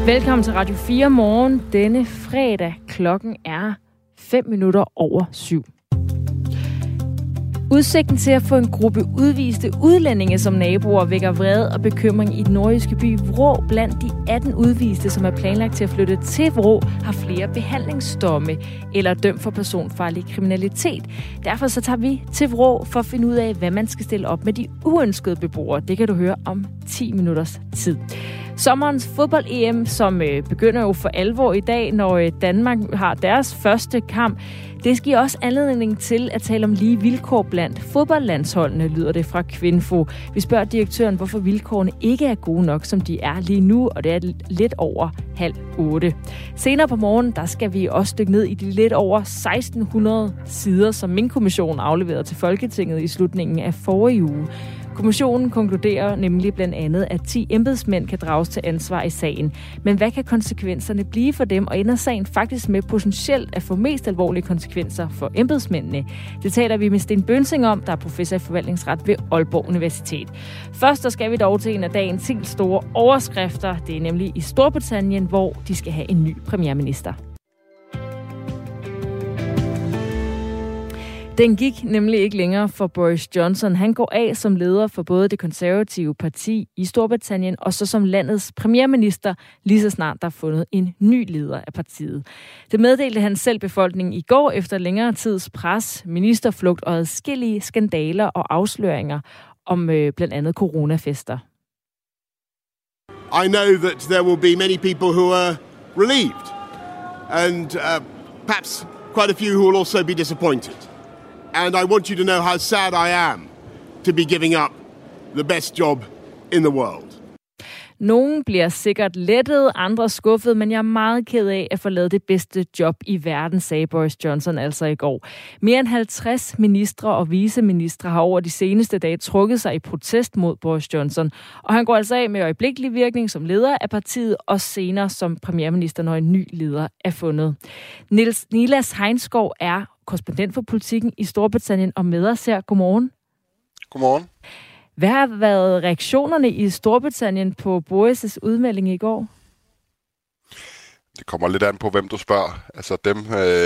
Velkommen til Radio 4 morgen denne fredag. Klokken er 7:05. Udsigten til at få en gruppe udviste udlændinge som naboer vækker vrede og bekymring i den nordjyske by Vrå. Blandt de 18 udviste, som er planlagt til at flytte til Vrå, har flere behandlingsdomme eller er dømt for personfarlig kriminalitet. Derfor så tager vi til Vrå for at finde ud af, hvad man skal stille op med de uønskede beboere. Det kan du høre om 10 minutters tid. Sommerens fodbold-EM, som begynder jo for alvor i dag, når Danmark har deres første kamp, det giver også anledning til at tale om lige vilkår blandt fodboldlandsholdene, lyder det fra Kvinfo. Vi spørger direktøren, hvorfor vilkårene ikke er gode nok, som de er lige nu, og det er lidt over 7:30. Senere på morgen, der skal vi også dykke ned i de lidt over 1600 sider, som Minkkommissionen afleverede til Folketinget i slutningen af forrige uge. Kommissionen konkluderer nemlig blandt andet, at 10 embedsmænd kan drages til ansvar i sagen. Men hvad kan konsekvenserne blive for dem, og ender sagen faktisk med potentielt at få mest alvorlige konsekvenser for embedsmændene? Det taler vi med Sten Bønsing om, der er professor i forvaltningsret ved Aalborg Universitet. Først skal vi dog til en af dagens helt store overskrifter. Det er nemlig i Storbritannien, hvor de skal have en ny premierminister. Den gik nemlig ikke længere for Boris Johnson. Han går af som leder for både det konservative parti i Storbritannien og så som landets premierminister, lige så snart der er fundet en ny leder af partiet. Det meddelte han selv befolkningen i går efter længere tids pres, ministerflugt og adskillige skandaler og afsløringer om blandt andet coronafester. I know that there will be many people who are relieved and perhaps quite a few who will also be disappointed. And I want you to know how sad I am to be giving up the best job in the world. Nogen bliver sikkert lettet, andre skuffet, men jeg er meget ked af at få lavet det bedste job i verden, sagde Boris Johnson altså i går. Mere end 50 ministre og viceministre har over de seneste dage trukket sig i protest mod Boris Johnson. Og han går altså af med øjeblikkelig virkning som leder af partiet, og senere som premierminister, når en ny leder er fundet. Nilas Heinskov er korrespondent for Politikken i Storbritannien og med os her. Godmorgen. Godmorgen. Hvad har været reaktionerne i Storbritannien på Boris' udmelding i går? Det kommer lidt an på, hvem du spørger. Altså dem,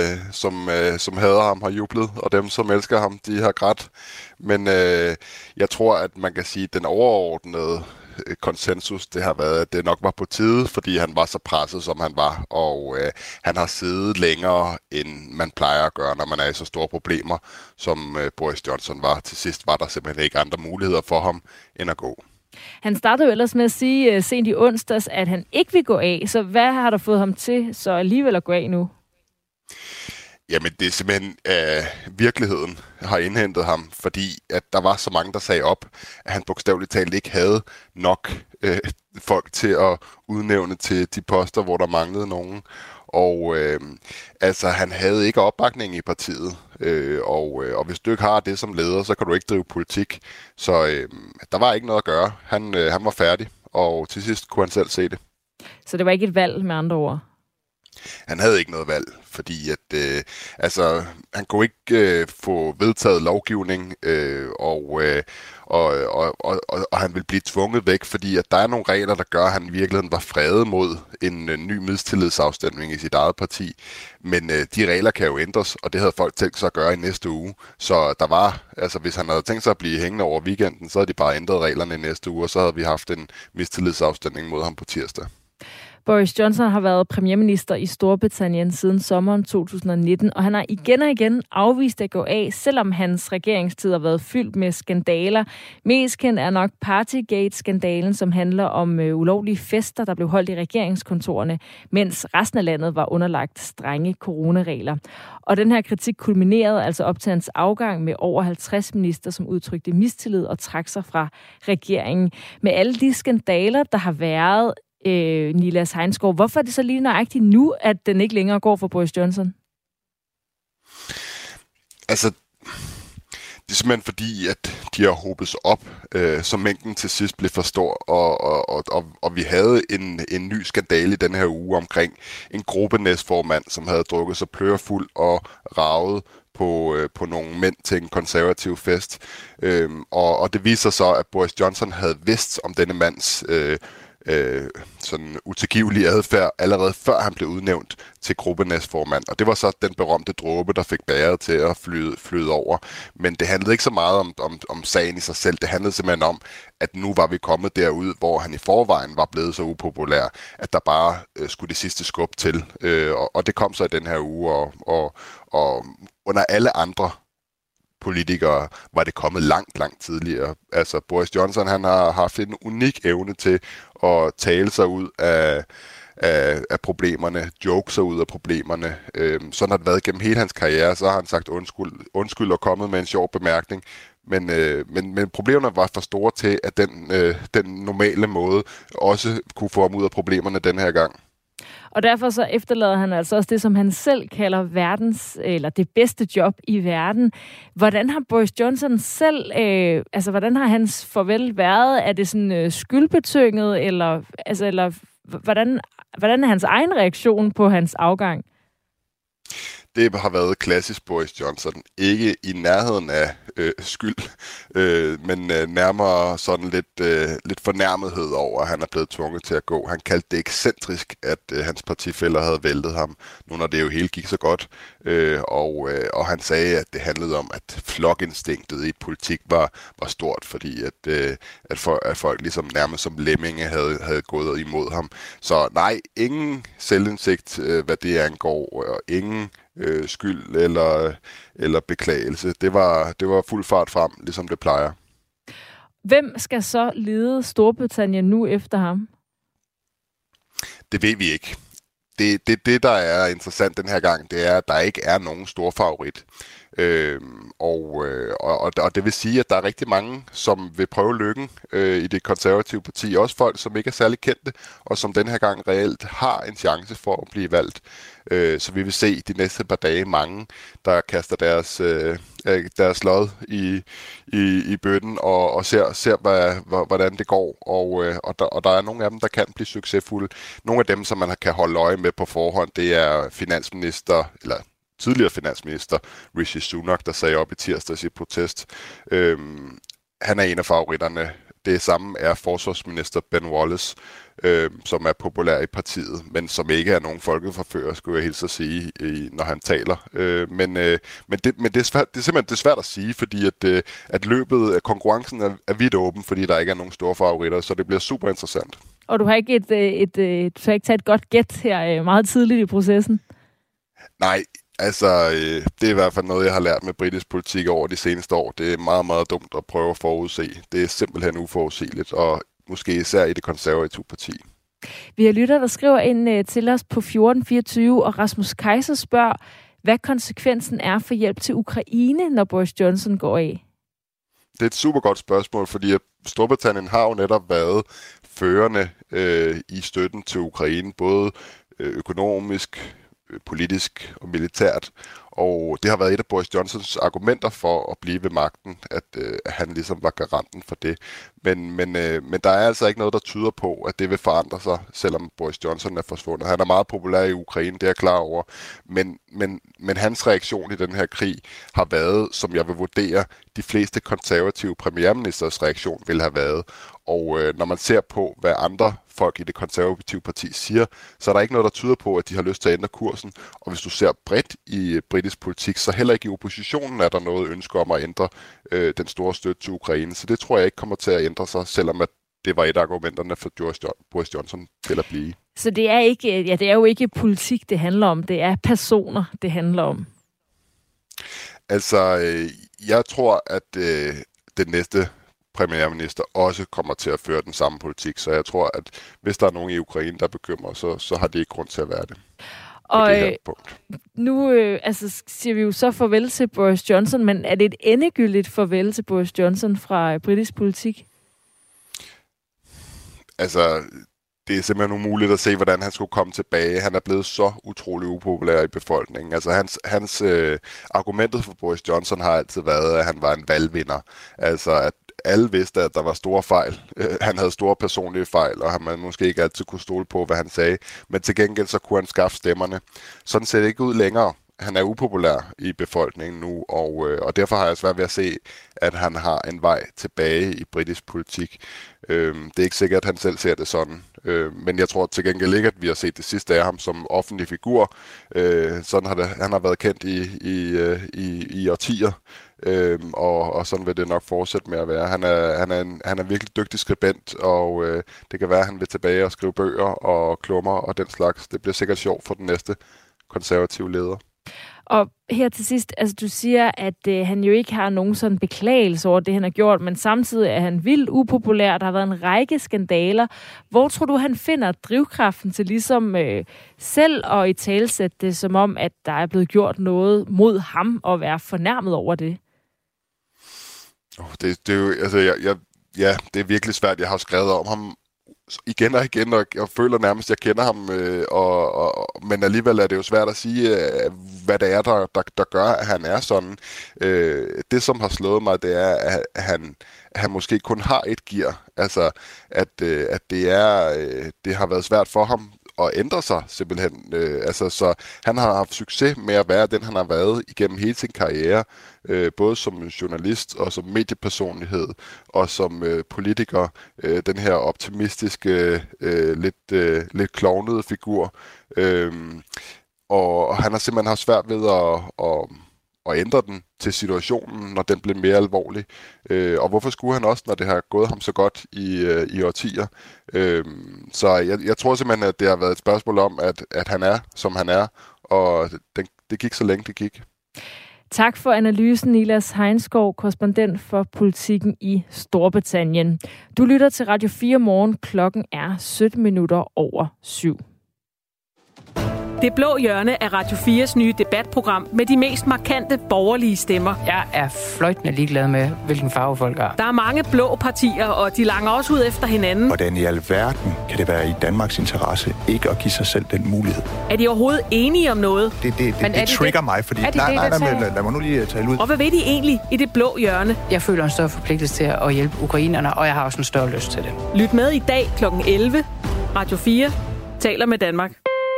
som hader ham, har jublet, og dem, som elsker ham, de har grædt. Men jeg tror, at man kan sige, at den overordnede konsensus, det har været, at det nok var på tide, fordi han var så presset, som han var, og han har siddet længere, end man plejer at gøre, når man er i så store problemer, som Boris Johnson var. Til sidst var der simpelthen ikke andre muligheder for ham, end at gå. Han startede jo ellers med at sige sent i onsdags, at han ikke vil gå af, så hvad har der fået ham til så alligevel at gå af nu? Jamen, det er simpelthen virkeligheden har indhentet ham, fordi at der var så mange, der sagde op, at han bogstaveligt talt ikke havde nok folk til at udnævne til de poster, hvor der manglede nogen. Og altså, han havde ikke opbakning i partiet, og hvis du ikke har det som leder, så kan du ikke drive politik. Så der var ikke noget at gøre. Han var færdig, og til sidst kunne han selv se det. Så det var ikke et valg med andre ord? Han havde ikke noget valg, fordi at han kunne ikke få vedtaget lovgivning, og han ville blive tvunget væk, fordi at der er nogle regler, der gør, at han i virkeligheden var fredet mod en ny mistillidsafstemning i sit eget parti. Men de regler kan jo ændres, og det havde folk tænkt sig at gøre i næste uge. Så der var, altså hvis han havde tænkt sig at blive hængende over weekenden, så havde de bare ændret reglerne i næste uge, og så havde vi haft en mistillidsafstemning mod ham på tirsdag. Boris Johnson har været premierminister i Storbritannien siden sommeren 2019, og han har igen og igen afvist at gå af, selvom hans regeringstid har været fyldt med skandaler. Mest kendt er nok Partygate-skandalen, som handler om ulovlige fester, der blev holdt i regeringskontorerne, mens resten af landet var underlagt strenge coronaregler. Og den her kritik kulminerede altså op til hans afgang med over 50 minister, som udtrykte mistillid og trak sig fra regeringen. Med alle de skandaler, der har været, Nilas Heinskov, hvorfor er det så lige nøjagtigt nu, at den ikke længere går for Boris Johnson? Altså, det er simpelthen fordi, at de har hobet sig op, så mængden til sidst blev for stor, og vi havde en ny skandale i den her uge omkring en gruppenæstformand, som havde drukket sig plørefuld og raget på nogle mænd til en konservativ fest. Og det viser så, at Boris Johnson havde vidst om denne mands sådan utilgivelig adfærd, allerede før han blev udnævnt til gruppenæstformand. Og det var så den berømte dråbe, der fik bæret til at flyde over. Men det handlede ikke så meget om sagen i sig selv. Det handlede simpelthen om, at nu var vi kommet derud, hvor han i forvejen var blevet så upopulær, at der bare skulle det sidste skub til. Og det kom så i den her uge, og under alle andre politikere var det kommet langt tidligere. Altså Boris Johnson, han har haft en unik evne til at tale sig ud af problemerne, joke sig ud af problemerne. Sådan har det været gennem hele hans karriere, så har han sagt undskyld og kommet med en sjov bemærkning. Men problemerne var for store til, at den normale måde også kunne få ham ud af problemerne den her gang. Og derfor så efterlader han altså også det, som han selv kalder det bedste job i verden. Hvordan har Boris Johnson selv, hvordan har hans farvel været? Er det sådan skyldbetynget, eller hvordan er hans egen reaktion på hans afgang? Det har været klassisk Boris Johnson. Ikke i nærheden af skyld, men nærmere sådan lidt fornærmethed over, at han er blevet tvunget til at gå. Han kaldte det ekscentrisk, at hans partifæller havde væltet ham, nu når det jo hele gik så godt. Og han sagde, at det handlede om, at flokinstinktet i politik var stort, fordi at folk ligesom nærmest som lemminge havde gået imod ham. Så nej, ingen selvindsigt, hvad det angår, og ingen skyld eller beklagelse. Det var fuld fart frem, ligesom det plejer. Hvem skal så lede Storbritannien nu efter ham? Det ved vi ikke. Det, der er interessant den her gang, det er, at der ikke er nogen stor favorit. Og det vil sige, at der er rigtig mange, som vil prøve lykken i det konservative parti. Også folk, som ikke er særlig kendte, og som den her gang reelt har en chance for at blive valgt. Så vi vil se de næste par dage mange, der kaster deres lod i bøtten og ser hvordan det går. Og der er nogle af dem, der kan blive succesfulde. Nogle af dem, som man kan holde øje med på forhånd, det er tidligere finansminister Rishi Sunak, der sagde op i tirsdags i protest. Han er en af favoritterne. Det samme er forsvarsminister Ben Wallace, som er populær i partiet, men som ikke er nogen folkeforfører, skulle jeg hilse at sige, når han taler. Men det er simpelthen svært at sige, fordi at konkurrencen er vidt åben, fordi der ikke er nogen store favoritter, så det bliver super interessant. Og du har ikke taget et godt gæt her meget tidligt i processen? Nej. Altså, det er i hvert fald noget, jeg har lært med britisk politik over de seneste år. Det er meget, meget dumt at prøve at forudse. Det er simpelthen uforudsigeligt, og måske især i det konservative parti. Vi har lytter, der skriver ind til os på 1424, og Rasmus Kaiser spørger, hvad konsekvensen er for hjælp til Ukraine, når Boris Johnson går af? Det er et super godt spørgsmål, fordi Storbritannien har jo netop været førende i støtten til Ukraine, både økonomisk, politisk og militært. Og det har været et af Boris Johnsons argumenter for at blive ved magten, at han ligesom var garanten for det. Men der er altså ikke noget, der tyder på, at det vil forandre sig, selvom Boris Johnson er forsvundet. Han er meget populær i Ukraine, det er jeg klar over. Men hans reaktion i den her krig har været, som jeg vil vurdere, de fleste konservative premierministers reaktion vil have været. Og når man ser på, hvad andre folk i det konservative parti siger, så er der ikke noget, der tyder på, at de har lyst til at ændre kursen. Og hvis du ser bredt i britisk politik, så heller ikke i oppositionen er der noget ønske om at ændre den store støtte til Ukraine. Så det tror jeg ikke kommer til at ændre sig, selvom at det var et af argumenterne for Boris Johnson til at blive. Så det er jo ikke politik, det handler om. Det er personer, det handler om. Altså, jeg tror, at den næste premierminister også kommer til at føre den samme politik. Så jeg tror, at hvis der er nogen i Ukraine, der bekymrer, så har det ikke grund til at være det. Og nu siger vi jo så farvel til Boris Johnson, men er det et endegyldigt farvel til Boris Johnson fra britisk politik? Altså, det er simpelthen umuligt at se, hvordan han skulle komme tilbage. Han er blevet så utrolig upopulær i befolkningen. Altså, hans argumentet for Boris Johnson har altid været, at han var en valgvinder. Altså, at alle vidste, at der var store fejl. Han havde store personlige fejl, og man måske ikke altid kunne stole på, hvad han sagde. Men til gengæld så kunne han skaffe stemmerne. Sådan ser det ikke ud længere. han er upopulær i befolkningen nu, og derfor har jeg svært ved at se, at han har en vej tilbage i britisk politik. Det er ikke sikkert, at han selv ser det sådan. Men jeg tror til gengæld ikke, at vi har set det sidste af ham som offentlig figur. Sådan han har været kendt i årtier. Og sådan vil det nok fortsætte med at være. Han er virkelig dygtig skribent, og det kan være, at han vil tilbage og skrive bøger og klummer og den slags. Det bliver sikkert sjovt for den næste konservative leder. Og her til sidst, altså du siger, at han jo ikke har nogen sådan beklagelse over det, han har gjort, men samtidig er han vildt upopulær. Der har været en række skandaler. Hvor tror du, han finder drivkraften til ligesom selv at italesætte det, som om, at der er blevet gjort noget mod ham og være fornærmet over det? Det er jo, altså, det er virkelig svært. Jeg har skrevet om ham igen og igen, og jeg føler nærmest, at jeg kender ham, men alligevel er det jo svært at sige, hvad det er, der gør, at han er sådan. Det, som har slået mig, det er, at han måske kun har et gear. Altså, at det har været svært for ham at ændre sig simpelthen. Så han har haft succes med at være den, han har været igennem hele sin karriere, både som journalist og som mediepersonlighed og som politiker. Den her optimistiske, lidt klovnede figur. Og han har simpelthen haft svært ved at ændre den til situationen, når den blev mere alvorlig. Og hvorfor skulle han også, når det har gået ham så godt i årtier? Så jeg tror simpelthen, at det har været et spørgsmål om, at han er, som han er, og det gik så længe det gik. Tak for analysen, Nilas Heinskov, korrespondent for Politikken i Storbritannien. Du lytter til Radio 4 morgen. Klokken er 7:17. Det blå hjørne er Radio 4's nye debatprogram med de mest markante borgerlige stemmer. Jeg er fløjtende ligeglad med, hvilken farve folk har. Der er mange blå partier, og de langer også ud efter hinanden. Hvordan i alverden kan det være i Danmarks interesse ikke at give sig selv den mulighed? Er de overhovedet enige om noget? Det trigger mig, fordi lad mig nu lige tale ud. Og hvad ved de egentlig i det blå hjørne? Jeg føler en større forpligtelse til at hjælpe ukrainerne, og jeg har også en større lyst til det. Lyt med i dag kl. 11. Radio 4 taler med Danmark.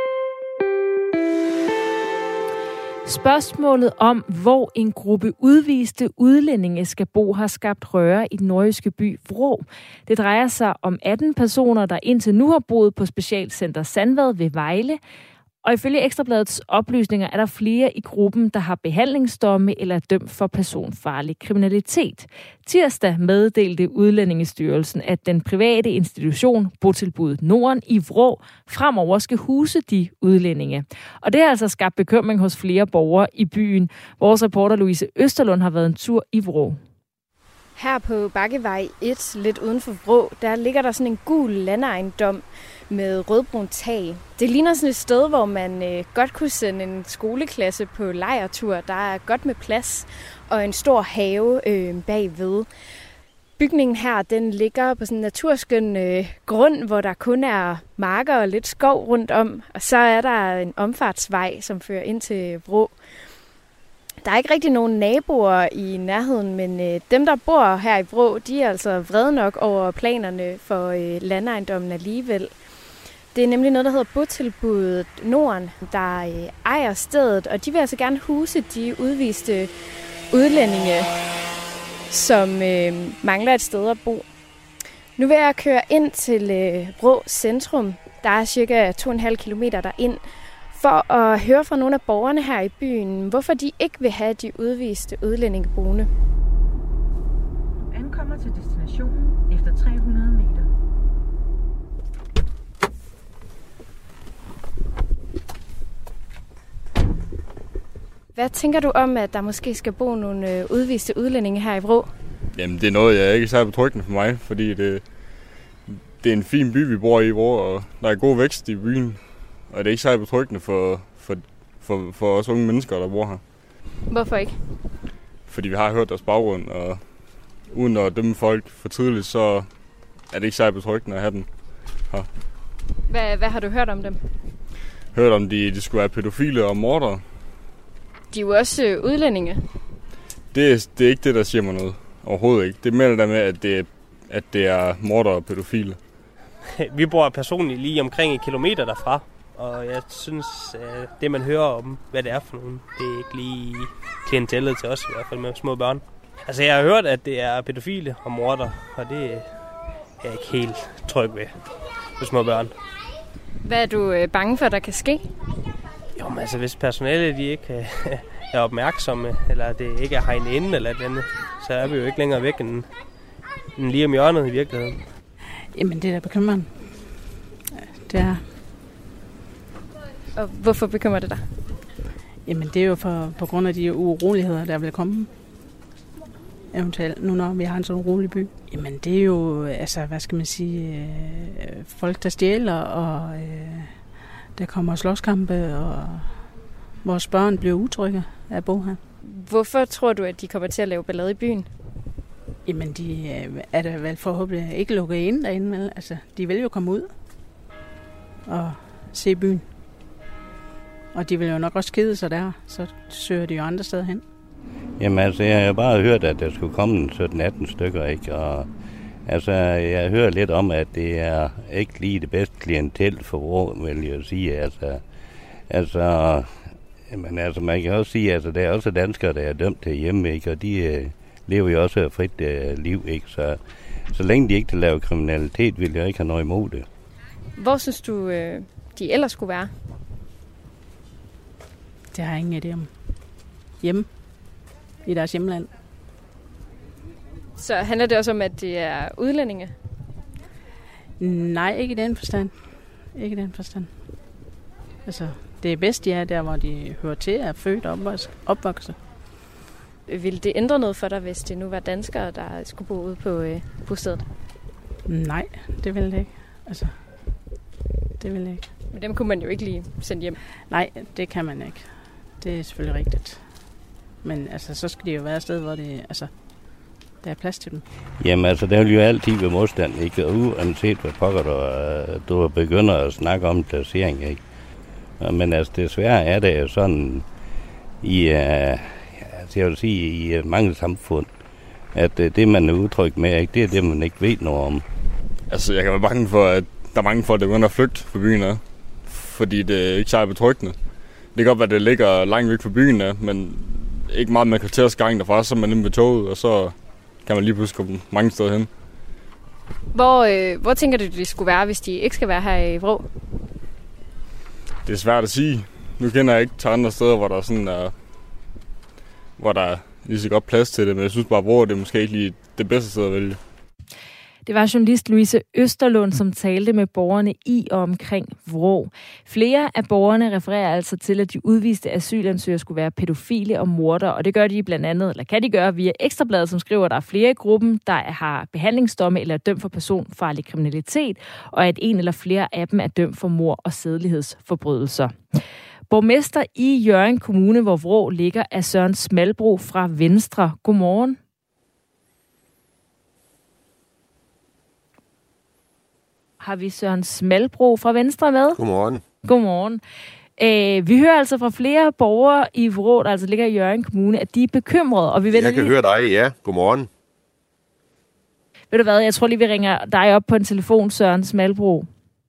Spørgsmålet om, hvor en gruppe udviste udlændinge skal bo, har skabt røre i den nordjyske by Vrå. Det drejer sig om 18 personer, der indtil nu har boet på Specialcenter Sandvad ved Vejle. Og ifølge Ekstrabladets oplysninger er der flere i gruppen, der har behandlingsdomme eller er dømt for personfarlig kriminalitet. Tirsdag meddelte Udlændingestyrelsen, at den private institution Botilbuddet Norden i Vrå fremover skal huse de udlændinge. Og det har altså skabt bekymring hos flere borgere i byen. Vores reporter Louise Østerlund har været en tur i Vrå. Her på Bakkevej 1, lidt uden for Vrå, der ligger der sådan en gul landejendom med rødbrun tag. Det ligner sådan et sted, hvor man godt kunne sende en skoleklasse på lejrtur. Der er godt med plads og en stor have bagved. Bygningen her, den ligger på sådan en naturskøn grund, hvor der kun er marker og lidt skov rundt om. Og så er der en omfartsvej, som fører ind til Vrå. Der er ikke rigtig nogen naboer i nærheden, men dem, der bor her i Vrå, de er altså vrede nok over planerne for landeejendommen alligevel. Det er nemlig noget, der hedder Botilbuddet Norden, der ejer stedet, og de vil altså gerne huse de udviste udlændinge, som mangler et sted at bo. Nu vil jeg køre ind til Vrå centrum. Der er cirka 2,5 kilometer derind, for at høre fra nogle af borgerne her i byen, hvorfor de ikke vil have de udviste udlændinge boende. Du ankommer til destinationen efter 300 meter. Hvad tænker du om, at der måske skal bo nogle udviste udlændinge her i Vrå? Jamen, det er noget, jeg ikke er særlig betryggende for mig, fordi det er en fin by, vi bor i Vrå, og der er god vækst i byen. Og det er ikke særlig betryggende for os unge mennesker, der bor her. Hvorfor ikke? Fordi vi har hørt deres baggrund, og uden at dømme folk for tidligt, så er det ikke særlig betryggende at have dem her. Hvad har du hørt om dem? Hørt om, de skulle være pædofile og mordere. De er jo også udlændinge. Det er ikke det, der siger mig noget. Overhovedet ikke. Det melder der med, at det er mordere og pædofile. Vi bor personligt lige omkring 1 kilometer derfra, og jeg synes, det man hører om, hvad det er for nogen, det er ikke lige klientellet til os, i hvert fald med små børn. Altså, jeg har hørt, at det er pædofile og morder, og det er jeg ikke helt tryg ved små børn. Hvad er du bange for, der kan ske? Jo, men altså, hvis personalet de ikke er opmærksomme, eller det ikke er hegnet inde eller et andet, så er vi jo ikke længere væk end lige om hjørnet i virkeligheden. Jamen, det er da bekymrende. Det er. Og hvorfor bekymrer det dig? Jamen, det er jo på grund af de uroligheder, der vil komme. Eventuelt, nu når vi har en sådan rolig by. Jamen, det er jo, altså, hvad skal man sige, folk, der stjæler, og der kommer slåskampe, og vores børn bliver utrygge af at bo her. Hvorfor tror du, at de kommer til at lave ballade i byen? Jamen, de er da vel forhåbentlig ikke lukket ind derinde, vel? Altså, de vil jo komme ud og se byen. Og de vil jo nok også kede sig der, så søger de jo andre steder hen. Jamen altså, jeg har bare hørt, at der skulle komme 17-18 stykker, ikke? Og altså, jeg hører lidt om, at det er ikke lige det bedste klientel for Vrå, vil jeg sige. Altså, man kan også sige, at der er også danskere, der er dømt til hjemme, ikke? Og de lever jo også et frit liv, ikke? Så længe de ikke kan lave kriminalitet, vil jeg ikke have noget imod det. Hvor synes du, de ellers skulle være? Det har jeg ingen idé om. Hjemme. I deres hjemland. Så handler det også om, at det er udlændinge? Nej, ikke i den forstand. Ikke i den forstand. Altså, det er bedst, de er der, hvor de hører til, er født og opvokset. Ville det ændre noget for dig, hvis det nu var danskere, der skulle bo ude på bostedet? Nej, det ville det ikke. Altså, det ville det ikke. Men dem kunne man jo ikke lige sende hjem. Nej, det kan man ikke. Det er selvfølgelig rigtigt. Men altså, så skal det jo være et sted, hvor det, altså, der er plads til dem. Jamen altså, der vil jo altid være modstand, ikke? Og uanset hvad pokker du begynder at snakke om placering, ikke? Men altså, desværre er det jo sådan jeg vil sige, i mange samfund, at det, man er udtrykt med, ikke? Det er det, man ikke ved noget om. Altså, jeg kan være bange for, at der er mange folk, der begynder at flygte fra byen af, fordi det er ikke særlig betryggende. Det kan godt være, at det ligger langt væk fra byen af, men ikke meget med kvartersgang derfra, så er man inde ved toget, og så kan man lige pludselig komme mange steder hen. Hvor tænker du, det skulle være, hvis de ikke skal være her i Vrå? Det er svært at sige. Nu kender jeg ikke til andre steder, hvor der sådan er, hvor der er lige så godt plads til det, men jeg synes bare, at Vrå det er måske ikke lige det bedste sted at vælge. Det var journalist Louise Østerlund, som talte med borgerne i og omkring Vrå. Flere af borgerne refererer altså til, at de udviste asylansøgere skulle være pædofile og mordere, og det gør de blandt andet, eller kan de gøre via Ekstrabladet, som skriver, at der er flere i gruppen, der har behandlingsdomme eller er dømt for personfarlig kriminalitet, og at en eller flere af dem er dømt for mord og sædelighedsforbrydelser. Borgmester i Hjørring Kommune, hvor Vrå ligger, er Søren Smalbro fra Venstre. Godmorgen. Har vi Søren Smalbro fra Venstre med? Godmorgen. Godmorgen. Vi hører altså fra flere borgere i Vrå, der altså ligger i Hjørring Kommune, at de er bekymrede. Og vi jeg kan høre dig, ja. Godmorgen. Ved du hvad, jeg tror lige, vi ringer dig op på en telefon, Søren Smalbro.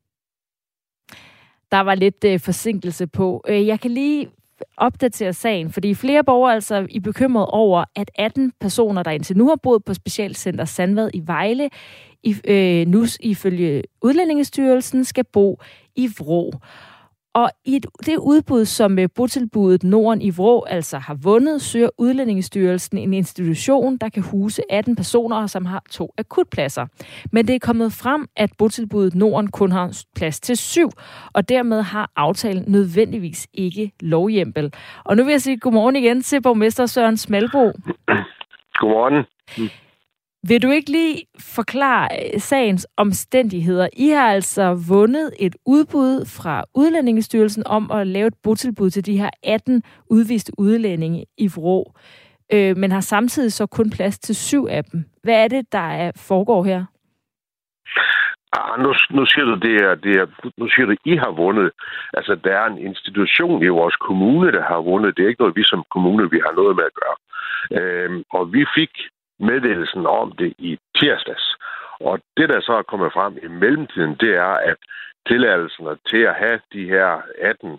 Der var lidt forsinkelse på. Jeg kan lige opdatere sagen, fordi flere borgere altså er bekymret over, at 18 personer, der indtil nu har boet på Specialcenter Sandvad i Vejle, nu ifølge Udlændingestyrelsen skal bo i Vrå. Og i det udbud, som botilbuddet Norden i Vrå altså har vundet, søger Udlændingestyrelsen en institution, der kan huse 18 personer, som har 2 akutpladser. Men det er kommet frem, at botilbuddet Norden kun har plads til 7, og dermed har aftalen nødvendigvis ikke lovhjemmel. Og nu vil jeg sige godmorgen igen til borgmester Søren Smalbro. Godmorgen. Vil du ikke lige forklare sagens omstændigheder? I har altså vundet et udbud fra Udlændingestyrelsen om at lave et botilbud til de her 18 udviste udlændinge i Vrå, men har samtidig så kun plads til 7 af dem. Hvad er det, der foregår her? Nu siger du, nu siger du, I har vundet. Altså, der er en institution i vores kommune, der har vundet. Det er ikke noget, vi som kommune, vi har noget med at gøre. Og vi fik meddelelsen om det i tirsdags. Og det, der så er kommet frem i mellemtiden, det er, at tilladelserne til at have de her 18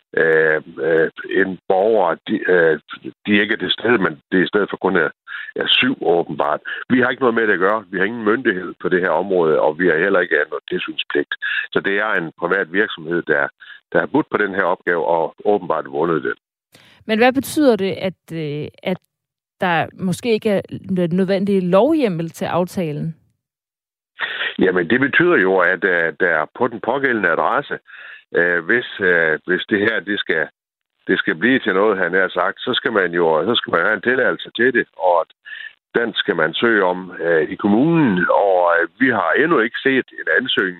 en borger, de ikke er til stede, men det er i stedet for kun er 7 åbenbart. Vi har ikke noget med det at gøre. Vi har ingen myndighed på det her område, og vi har heller ikke noget tilsynspligt. Så det er en privat virksomhed, der har budt på den her opgave og åbenbart vundet det. Men hvad betyder det, at der måske ikke er nødvendig lovhjemmel til aftalen? Jamen, det betyder jo, at der på den pågældende adresse, hvis det her det skal blive til noget, han har sagt, så skal man have en tilladelse til det, og den skal man søge om i kommunen, og vi har endnu ikke set en ansøgning,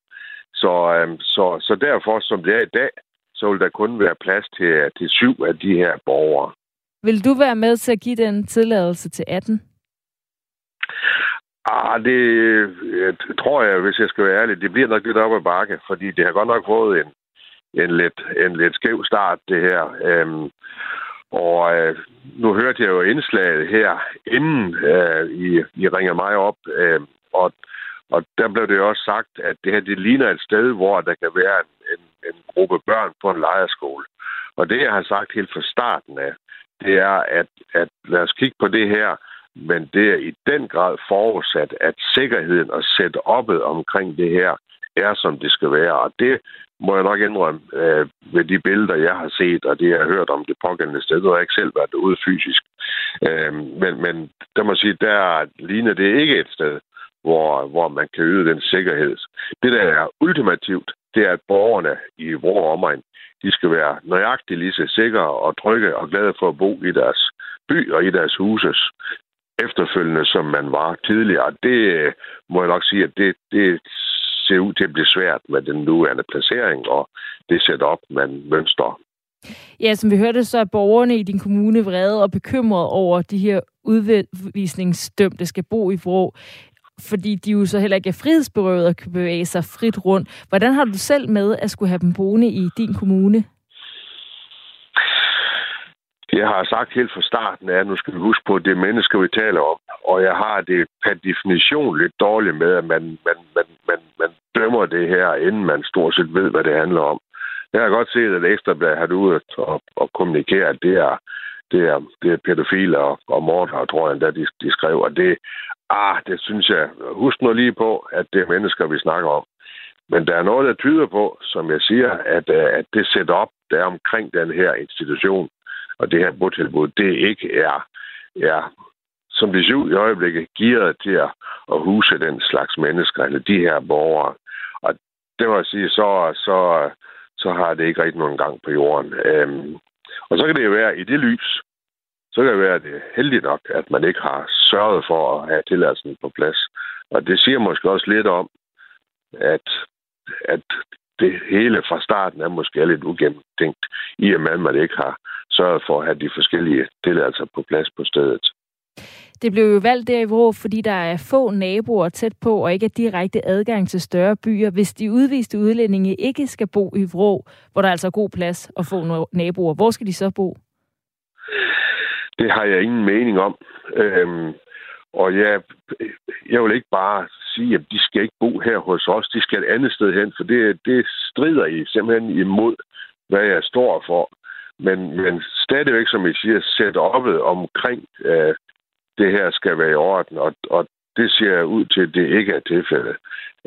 så derfor, som det er i dag, så vil der kun være plads til 7 af de her borgere. Vil du være med til at give den tilladelse til 18? Det tror jeg, hvis jeg skal være ærlig, det bliver nok lidt op ad bakke, fordi det har godt nok fået en lidt skæv start, det her. Nu hørte jeg jo indslaget her, inden I ringer mig op, og der blev det jo også sagt, at det her, det ligner et sted, hvor der kan være en gruppe børn på en lejrskole. Og det, jeg har sagt helt fra starten af, det er, at lad os kigge på det her, men det er i den grad forudsat, at sikkerheden og setup'et omkring det her er, som det skal være. Og det må jeg nok indrømme ved de billeder, jeg har set, og det, jeg har hørt om det pågældende sted. Nu har jeg ikke selv været derude fysisk. Men der må sige, der ligner det ikke et sted, hvor man kan yde den sikkerhed. Det, der er ultimativt, det er, at borgerne i Vrå omegn, de skal være nøjagtigt lige så sikre og trygge og glade for at bo i deres by og i deres huses efterfølgende, som man var tidligere. Det må jeg nok sige, at det ser ud til at blive svært med den nuværende placering og det setup, man mønstrer. Ja, som vi hørte, så er borgerne i din kommune vrede og bekymrede over, de her udvisningsdømte skal bo i Vrå, fordi de jo så heller ikke er frihedsberøvet og kan bevæge sig frit rundt. Hvordan har du selv med at skulle have dem boende i din kommune? Jeg har sagt helt fra starten, at nu skal vi huske på, at det er mennesker, vi taler om. Og jeg har det per definition lidt dårligt med, at man dømmer det her, inden man stort set ved, hvad det handler om. Jeg har godt set, at Ekstrabladet har ude og kommunikere, at det er pædofile og mordere, tror jeg, da de skrev. Og det synes jeg, husk nu lige på, at det er mennesker, vi snakker om. Men der er noget, der tyder på, som jeg siger, at det setup, der er omkring den her institution, og det her botilbud, det ikke er som det ser ud i øjeblikket, gearet til at huse den slags mennesker, eller de her borgere. Og det må jeg sige, så har det ikke rigtig nogen gang på jorden. Og så kan det jo være, i det lys, så kan det være, det heldigt nok, at man ikke har sørget for at have tilladelsen på plads. Og det siger måske også lidt om, at det hele fra starten er måske lidt ugennemtænkt, i og med, at man ikke har sørget for at have de forskellige tilladelser på plads på stedet. Det blev jo valgt der i Vrå, fordi der er få naboer tæt på, og ikke er direkte adgang til større byer. Hvis de udviste udlændinge ikke skal bo i Vrå, hvor der altså er god plads og få naboer, hvor skal de så bo? Det har jeg ingen mening om. Og jeg vil ikke bare sige, at de skal ikke bo her hos os. De skal et andet sted hen, for det strider I simpelthen imod, hvad jeg står for. Men stadigvæk, som I siger, sæt oppet omkring det her skal være i orden, og det ser ud til, at det ikke er tilfældet.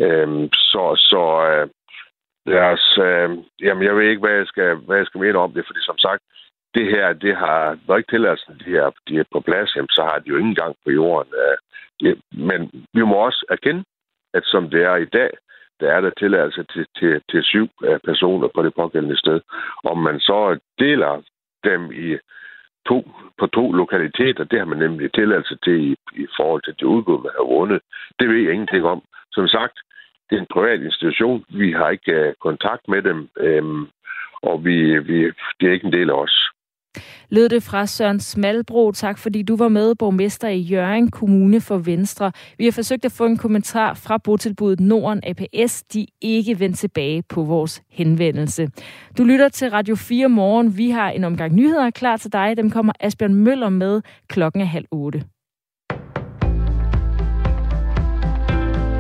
Jamen, jeg ved ikke, hvad jeg skal mene om det, fordi som sagt, det her, det har, når ikke tilladelse, de er på plads, jamen, så har de jo ingen gang på jorden. Men vi må også erkende, at som det er i dag, der er der tilladelse til 7 personer på det pågældende sted. Om man så deler dem på 2 lokaliteter, det har man nemlig tilladelse til i forhold til det udbud, man har vundet. Det ved jeg ingenting om. Som sagt, det er en privat institution. Vi har ikke kontakt med dem, og det er ikke en del af os. Lød det fra Søren Smalbro. Tak fordi du var med, borgmester i Hjørring Kommune for Venstre. Vi har forsøgt at få en kommentar fra botilbuddet Norden ApS. De er ikke vendt tilbage på vores henvendelse. Du lytter til Radio 4 Morgen. Vi har en omgang nyheder klar til dig. Dem kommer Asbjørn Møller med 7:30.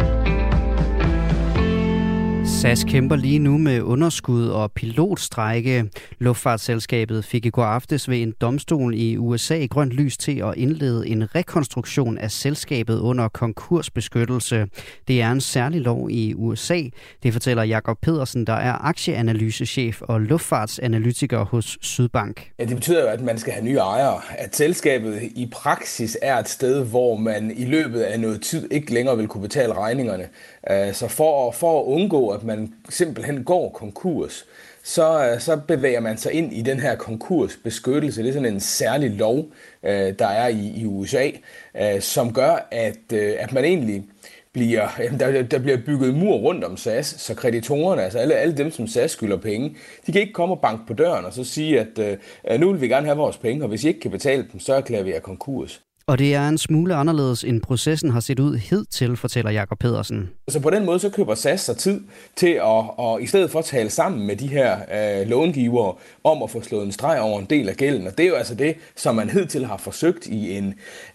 SAS kæmper lige nu med underskud og pilotstrejke. Luftfartsselskabet fik i går aftes ved en domstol i USA grønt lys til at indlede en rekonstruktion af selskabet under konkursbeskyttelse. Det er en særlig lov i USA. Det fortæller Jakob Pedersen, der er aktieanalysechef og luftfartsanalytiker hos Sydbank. Ja, det betyder jo, at man skal have nye ejere. At selskabet i praksis er et sted, hvor man i løbet af noget tid ikke længere vil kunne betale regningerne. Så for at undgå, at man simpelthen går konkurs, så bevæger man sig ind i den her konkursbeskyttelse. Det er sådan en særlig lov, der er i USA, som gør, at man egentlig der bliver bygget mur rundt om SAS, så kreditorerne, altså alle dem, som SAS skylder penge, de kan ikke komme og banke på døren og så sige, at nu vil vi gerne have vores penge, og hvis I ikke kan betale dem, så erklærer vi jer konkurs. Og det er en smule anderledes, end processen har set ud hidtil, fortæller Jakob Pedersen. Så på den måde, så køber SAS sig tid til at i stedet for at tale sammen med de her långivere om at få slået en streg over en del af gælden. Og det er jo altså det, som man hidtil har forsøgt i en,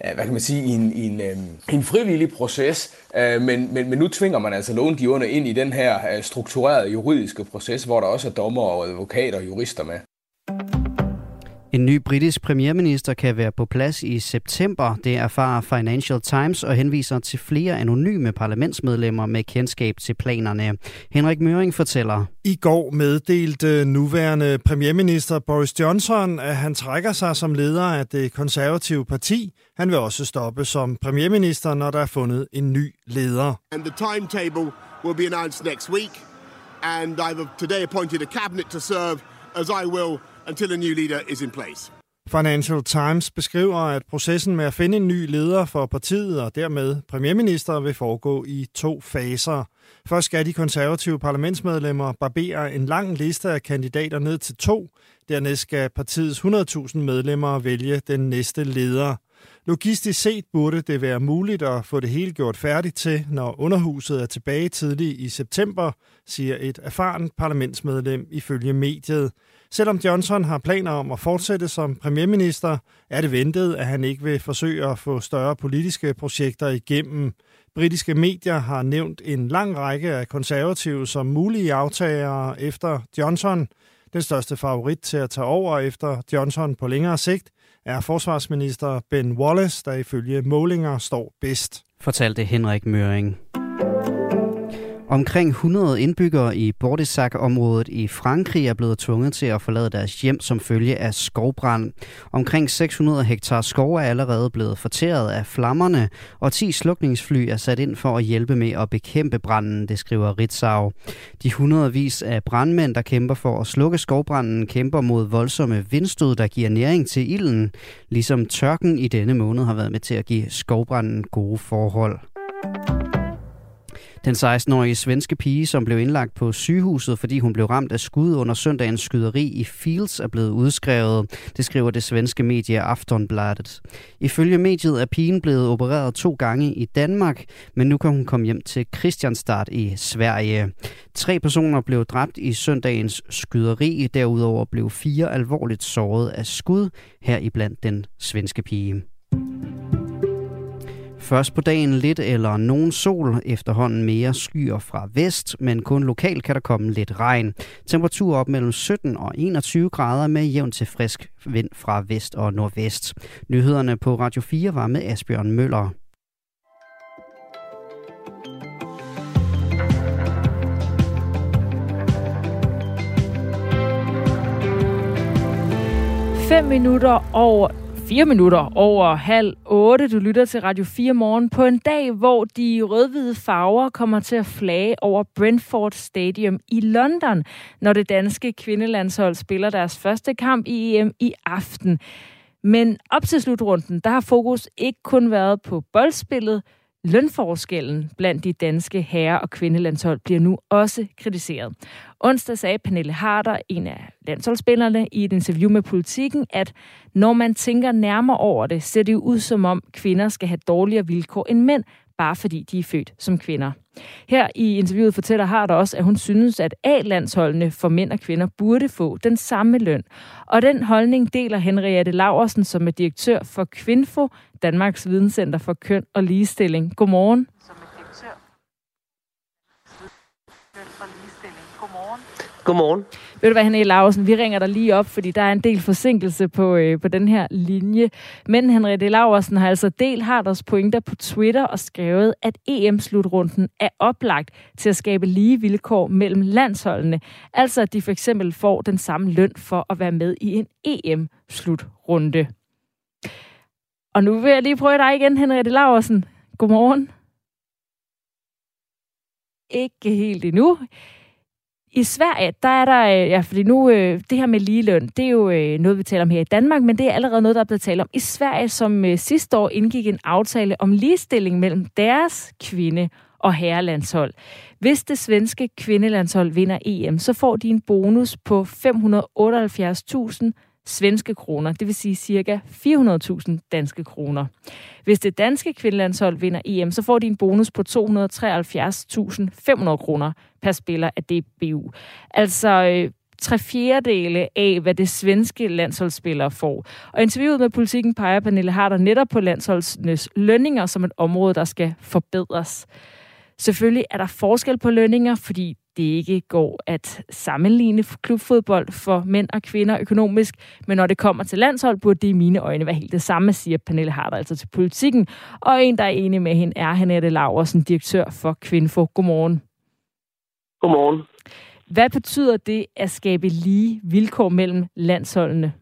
en frivillig proces. Men nu tvinger man altså långiverne ind i den her strukturerede juridiske proces, hvor der også er dommer og advokater og jurister med. En ny britisk premierminister kan være på plads i september. Det erfarer Financial Times og henviser til flere anonyme parlamentsmedlemmer med kendskab til planerne. Henrik Møring fortæller. I går meddelte nuværende premierminister Boris Johnson, at han trækker sig som leder af det konservative parti. Han vil også stoppe som premierminister, når der er fundet en ny leder. And the timetable will be announced next week. And I've today appointed a cabinet to serve as I will until a new leader is in place. Financial Times beskriver, at processen med at finde en ny leder for partiet og dermed premierminister vil foregå i 2 faser. Først skal de konservative parlamentsmedlemmer barbere en lang liste af kandidater ned til 2. Dernæst skal partiets 100.000 medlemmer vælge den næste leder. Logistisk set burde det være muligt at få det hele gjort færdigt til, når underhuset er tilbage tidligt i september, siger et erfarent parlamentsmedlem ifølge mediet. Selvom Johnson har planer om at fortsætte som premierminister, er det ventet, at han ikke vil forsøge at få større politiske projekter igennem. Britiske medier har nævnt en lang række af konservative som mulige aftagere efter Johnson. Den største favorit til at tage over efter Johnson på længere sigt er forsvarsminister Ben Wallace, der ifølge målinger står bedst. Fortalte Henrik Møring. Omkring 100 indbyggere i Bordesac-området i Frankrig er blevet tvunget til at forlade deres hjem som følge af skovbrand. Omkring 600 hektar skov er allerede blevet fortæret af flammerne, og 10 slukningsfly er sat ind for at hjælpe med at bekæmpe branden, det skriver Ritzau. De hundredvis af brandmænd, der kæmper for at slukke skovbranden, kæmper mod voldsomme vindstød, der giver næring til ilden, ligesom tørken i denne måned har været med til at give skovbranden gode forhold. Den 16-årige svenske pige, som blev indlagt på sygehuset, fordi hun blev ramt af skud under søndagens skyderi i Fields, er blevet udskrevet. Det skriver det svenske medie Aftonbladet. Ifølge mediet er pigen blevet opereret 2 gange i Danmark, men nu kan hun komme hjem til Kristianstad i Sverige. 3 personer blev dræbt i søndagens skyderi. Derudover blev 4 alvorligt såret af skud, heriblandt den svenske pige. Først på dagen lidt eller nogen sol, efterhånden mere skyer fra vest, men kun lokalt kan der komme lidt regn. Temperatur op mellem 17 og 21 grader med jævn til frisk vind fra vest og nordvest. Nyhederne på Radio 4 var med Asbjørn Møller. Fire minutter over 7:30. Du lytter til Radio 4 morgen på en dag, hvor de rød-hvide farver kommer til at flage over Brentford Stadium i London, når det danske kvindelandshold spiller deres første kamp i EM i aften. Men op til slutrunden, der har fokus ikke kun været på boldspillet. Lønforskellen blandt de danske herre- og kvindelandshold bliver nu også kritiseret. Onsdag sagde Pernille Harder, en af landsholdsspillerne, i et interview med Politiken, at når man tænker nærmere over det, ser det ud som om kvinder skal have dårligere vilkår end mænd, bare fordi de er født som kvinder. Her i interviewet fortæller Harder også, at hun synes, at A-landsholdene for mænd og kvinder burde få den samme løn. Og den holdning deler Henriette Laursen, som er direktør for Kvinfo, Danmarks Videnscenter for Køn og Ligestilling. Godmorgen. for Ligestilling. Godmorgen. Godmorgen. Ved du hvad, Henriette Laursen, vi ringer dig lige op, fordi der er en del forsinkelse på den her linje. Men Henriette Laursen har altså delt Harders pointer på Twitter og skrevet, at EM-slutrunden er oplagt til at skabe lige vilkår mellem landsholdene. Altså, at de for eksempel får den samme løn for at være med i en EM-slutrunde. Og nu vil jeg lige prøve dig igen, Henriette Laursen. Godmorgen. Ikke helt endnu. I Sverige, der er der, fordi nu, det her med ligeløn, det er jo noget, vi taler om her i Danmark, men det er allerede noget, der er blevet talt om i Sverige, som sidste år indgik en aftale om ligestilling mellem deres kvinde- og herrelandshold. Hvis det svenske kvindelandshold vinder EM, så får de en bonus på 578.000 svenske kroner, det vil sige ca. 400.000 danske kroner. Hvis det danske kvindelandshold vinder EM, så får de en bonus på 273.500 kroner per spiller af DBU. Altså 3/4 af, hvad det svenske landsholdsspillere får. Og interviewet med Politikken peger Pernille Harder netop på landsholdenes lønninger som et område, der skal forbedres. Selvfølgelig er der forskel på lønninger, fordi det ikke går at sammenligne klubfodbold for mænd og kvinder økonomisk, men når det kommer til landshold, burde det i mine øjne være helt det samme, siger Pernille Harder altså til Politikken. Og en, der er enig med hende, er Henriette Laursen, direktør for Kvinfo. Godmorgen. Godmorgen. Hvad betyder det at skabe lige vilkår mellem landsholdene?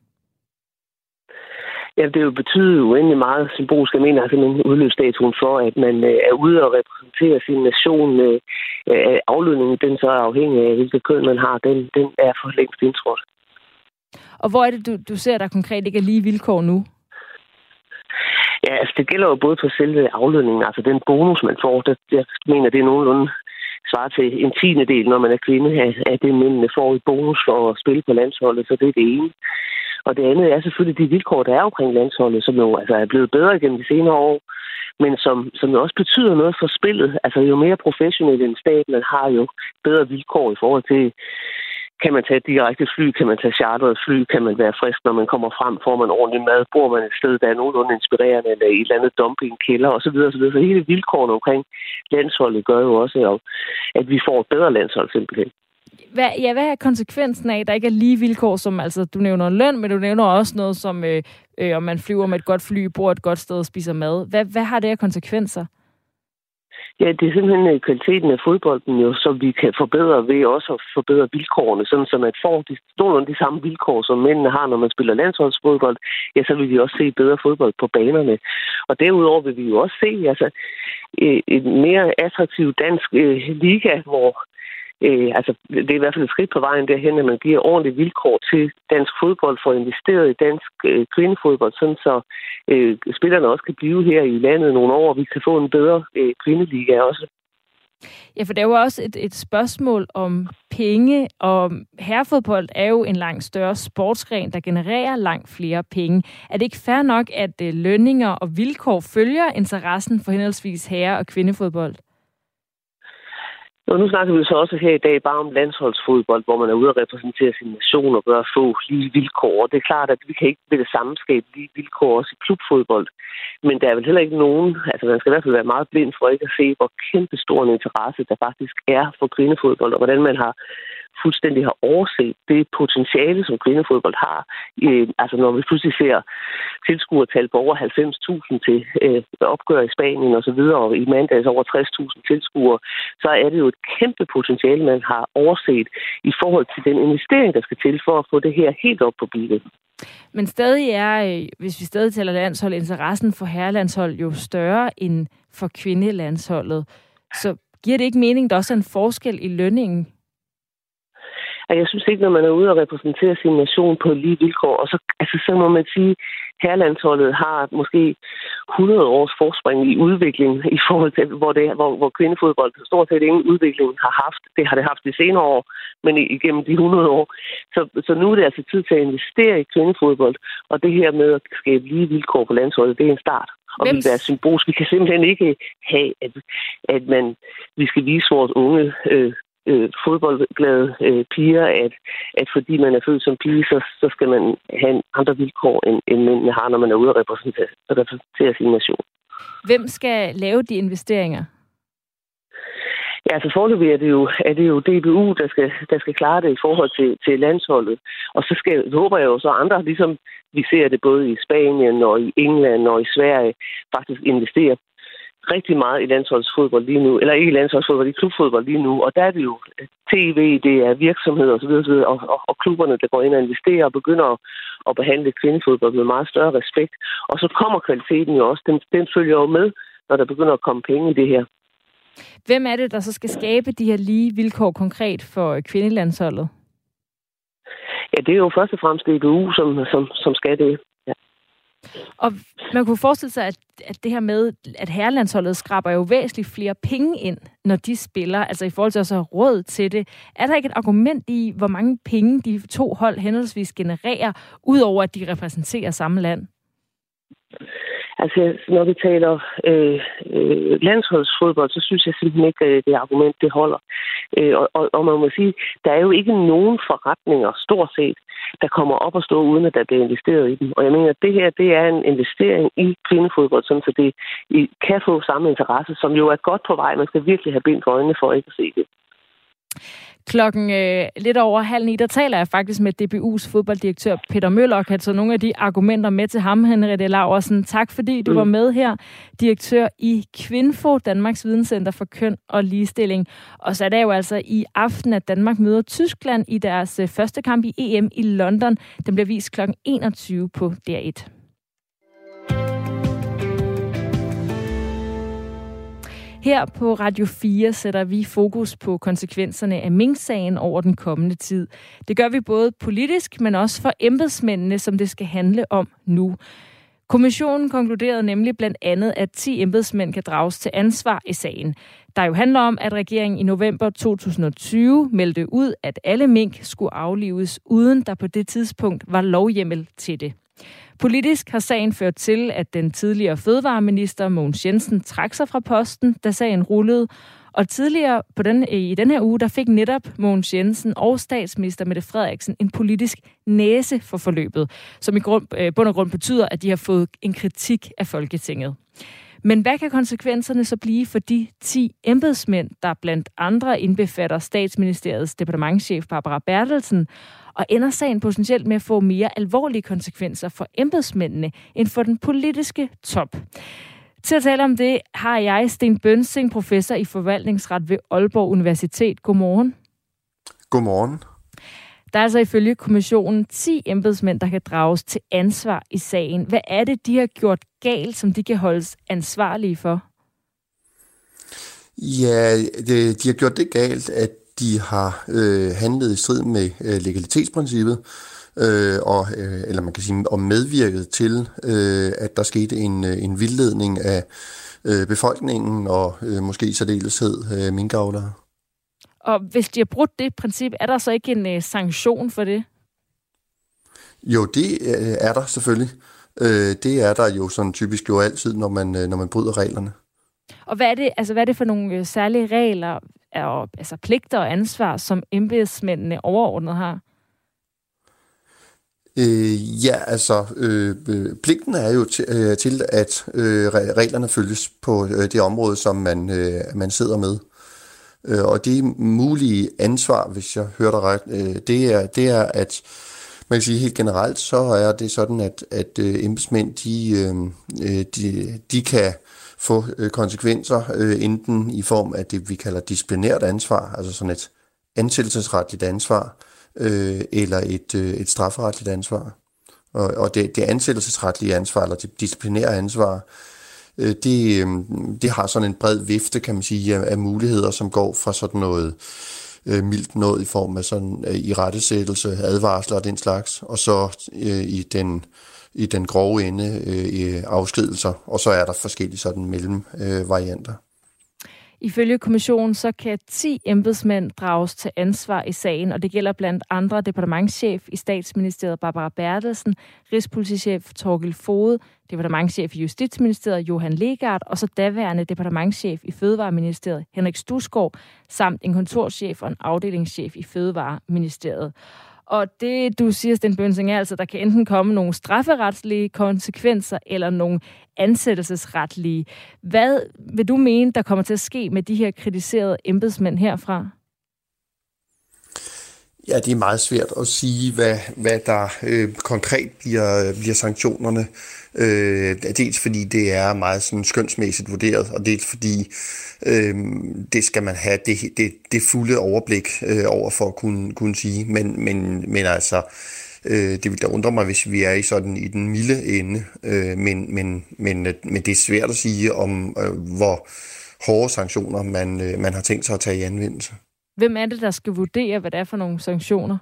Ja, det betyder jo egentlig meget symbolsk. Jeg mener simpelthen udløbsdatuen for, at man er ude og repræsentere sin nation. Aflønningen, den så er afhængig af, hvilket køn man har, den er for længst indtrådt. Og hvor er det, du ser, der konkret ikke er lige vilkår nu? Ja, altså det gælder jo både på selve aflønningen, altså den bonus, man får. Jeg mener, det er nogenlunde svarer til en 10/10, når man er kvinde, af det mændene får i bonus for at spille på landsholdet, så det er det ene. Og det andet er selvfølgelig de vilkår, der er omkring landsholdet, som jo altså er blevet bedre gennem de senere år, men som jo også betyder noget for spillet. Altså jo mere professionel en stat man har, jo bedre vilkår i forhold til, kan man tage direkte fly, kan man tage charteret fly, kan man være frisk, når man kommer frem, får man ordentlig mad, bor man et sted, der er nogenlunde inspirerende, eller i et eller andet dump i en kælder, osv. Så hele vilkårene omkring landsholdet gør jo også, at vi får et bedre landshold simpelthen. Hvad er konsekvensen af, at der ikke er lige vilkår, som altså, du nævner løn, men du nævner også noget som, om man flyver med et godt fly, bor et godt sted og spiser mad. Hvad har det af konsekvenser? Ja, det er simpelthen kvaliteten af fodbolden, jo, som vi kan forbedre ved også at forbedre vilkårene, sådan så man får de samme vilkår, som mændene har, når man spiller landsholdsfodbold. Ja, så vil vi også se bedre fodbold på banerne. Og derudover vil vi jo også se et mere attraktiv dansk liga, hvor det er i hvert fald et skridt på vejen derhen, at man giver ordentlige vilkår til dansk fodbold for at investere i dansk kvindefodbold, sådan så spillerne også kan blive her i landet nogle år, og vi kan få en bedre kvindeliga også. Ja, for det er jo også et spørgsmål om penge, og herrefodbold er jo en langt større sportsgren, der genererer langt flere penge. Er det ikke fair nok, at lønninger og vilkår følger interessen for henholdsvis herre- og kvindefodbold? Og nu snakker vi så også her i dag bare om landsholdsfodbold, hvor man er ude at repræsentere sin nation og bør få lige vilkår. Og det er klart, at vi kan ikke ved det samme skabe lige vilkår også i klubfodbold. Men der er vel heller ikke nogen, altså man skal i hvert fald være meget blind for ikke at se, hvor kæmpe stor en interesse der faktisk er for kvindefodbold, og hvordan man har fuldstændig har overset det potentiale, som kvindefodbold har. Altså når vi pludselig ser tilskuertal på over 90.000 til opgør i Spanien og så videre, og i mandags over 60.000 tilskuere, så er det jo et kæmpe potentiale, man har overset i forhold til den investering, der skal til for at få det her helt op på beatet. Men stadig er, hvis vi stadig taler landshold, interessen for herrelandshold jo større end for kvindelandsholdet. Så giver det ikke mening, der også er en forskel i lønningen? Jeg synes ikke, når man er ude og repræsentere sin nation på lige vilkår, og så må man sige, at herrelandsholdet har måske 100 års forspring i udvikling i forhold til, hvor kvindefodbold stort set ingen udvikling har haft. Det har det haft de senere år, men igennem de 100 år. Så nu er det altså tid til at investere i kvindefodbold, og det her med at skabe lige vilkår på landsholdet, det er en start. Og det vil være symbolsk. Vi kan simpelthen ikke have, at vi skal vise vores unge fodboldglade piger, at fordi man er født som pige, så skal man have andre vilkår, end mændene har, når man er ude og repræsentere sin nation. Hvem skal lave de investeringer? Ja, altså foreløbig er det jo DBU, der skal klare det i forhold til landsholdet. Og så håber jeg jo så andre, ligesom vi ser det både i Spanien og i England og i Sverige, faktisk investerer rigtig meget i landsholdsfodbold lige nu, eller ikke i landsholdsfodbold, i klubfodbold lige nu. Og der er det jo tv, det er virksomheder osv., og klubberne, der går ind og investerer og begynder at behandle kvindefodbold med meget større respekt. Og så kommer kvaliteten jo også. Den følger jo med, når der begynder at komme penge i det her. Hvem er det, der så skal skabe de her lige vilkår konkret for kvindelandsholdet? Ja, det er jo først og fremmest DBU, som skal det. Ja. Og man kunne forestille sig, at det her med, at herrelandsholdet skraber jo væsentligt flere penge ind, når de spiller, altså i forhold til at have råd til det. Er der ikke et argument i, hvor mange penge de to hold henholdsvis genererer, udover at de repræsenterer samme land? Altså, når vi taler landsholdsfodbold, så synes jeg simpelthen ikke, at det argument, det holder. Og man må sige, der er jo ikke nogen forretninger, stort set, der kommer op og stå, uden at der bliver investeret i dem. Og jeg mener, at det her, det er en investering i kvindefodbold, sådan så det kan få samme interesse, som jo er godt på vej. Man skal virkelig have bind for øjnene for ikke at se det. Klokken lidt over 8:30, der taler jeg faktisk med DBU's fodbolddirektør Peter Møller, og kan tage nogle af de argumenter med til ham, Henriette Laursen. Tak fordi du var med her, direktør i Kvinfo, Danmarks Videnscenter for Køn og Ligestilling. Og så er det jo altså i aften, at Danmark møder Tyskland i deres første kamp i EM i London. Den bliver vist klokken 21 på DR1. Her på Radio 4 sætter vi fokus på konsekvenserne af Mink-sagen over den kommende tid. Det gør vi både politisk, men også for embedsmændene, som det skal handle om nu. Kommissionen konkluderede nemlig blandt andet, at 10 embedsmænd kan drages til ansvar i sagen. Der jo handler om, at regeringen i november 2020 meldte ud, at alle mink skulle aflives, uden der på det tidspunkt var lovhjemmel til det. Politisk har sagen ført til, at den tidligere fødevareminister Mogens Jensen trak sig fra posten, da sagen rullede. Og tidligere i den her uge, der fik netop Mogens Jensen og statsminister Mette Frederiksen en politisk næse for forløbet, som i bund og grund betyder, at de har fået en kritik af Folketinget. Men hvad kan konsekvenserne så blive for de 10 embedsmænd, der blandt andre indbefatter statsministeriets departementschef Barbara Bertelsen, og ender sagen potentielt med at få mere alvorlige konsekvenser for embedsmændene end for den politiske top? Til at tale om det har jeg Sten Bønsing, professor i forvaltningsret ved Aalborg Universitet. Godmorgen. Godmorgen. Der er altså ifølge kommissionen 10 embedsmænd, der kan drages til ansvar i sagen. Hvad er det, de har gjort galt, som de kan holdes ansvarlige for? Ja, de har gjort det galt, at de har handlet i strid med legalitetsprincippet, eller man kan sige, og medvirket til, at der skete en vildledning af befolkningen og måske i særdeleshed minkavlere. Og hvis de har brudt det princip, er der så ikke en sanktion for det? Jo, det er der selvfølgelig. Det er der jo sådan typisk jo altid, når man bryder reglerne. Og hvad er det for nogle særlige regler, altså pligter og ansvar, som embedsmændene overordnet har? Pligten er jo til at reglerne følges på det område, som man sidder med. Og det mulige ansvar, hvis jeg hører dig ret, det er, at man kan sige helt generelt, så er det sådan, at embedsmænd, de kan få konsekvenser, enten i form af det, vi kalder disciplinært ansvar, altså sådan et ansættelsesretligt ansvar, eller et strafferetligt ansvar. Og det ansættelsesretlige ansvar, eller det disciplinære ansvar, det har sådan en bred vifte, kan man sige, af muligheder, som går fra sådan noget mildt noget i form af sådan irettesættelse, advarsler og den slags, og så i den grove ende afskridelser, og så er der forskellige sådan mellemvarianter. Ifølge kommissionen så kan 10 embedsmænd drages til ansvar i sagen, og det gælder blandt andre departementschef i Statsministeriet Barbara Bertelsen, rigspolitichef Torkild Foged, departementschef i Justitsministeriet Johan Legardt, og så daværende departementschef i Fødevareministeriet Henrik Studsgaard, samt en kontorchef og en afdelingschef i Fødevareministeriet. Og det, du siger, Sten Bønsing, er altså, der kan enten komme nogle strafferetslige konsekvenser eller nogle ansættelsesretlige. Hvad vil du mene, der kommer til at ske med de her kritiserede embedsmænd herfra? Ja, det er meget svært at sige, hvad der konkret bliver sanktionerne. Dels fordi det er meget sådan skønsmæssigt vurderet, og dels fordi det skal man have det fulde overblik over for at kunne sige. Men altså, det vil da undre mig, hvis vi er i den milde ende. Men det er svært at sige om, hvor hårde sanktioner man har tænkt sig at tage i anvendelse. Hvem er det, der skal vurdere, hvad det er for nogle sanktioner?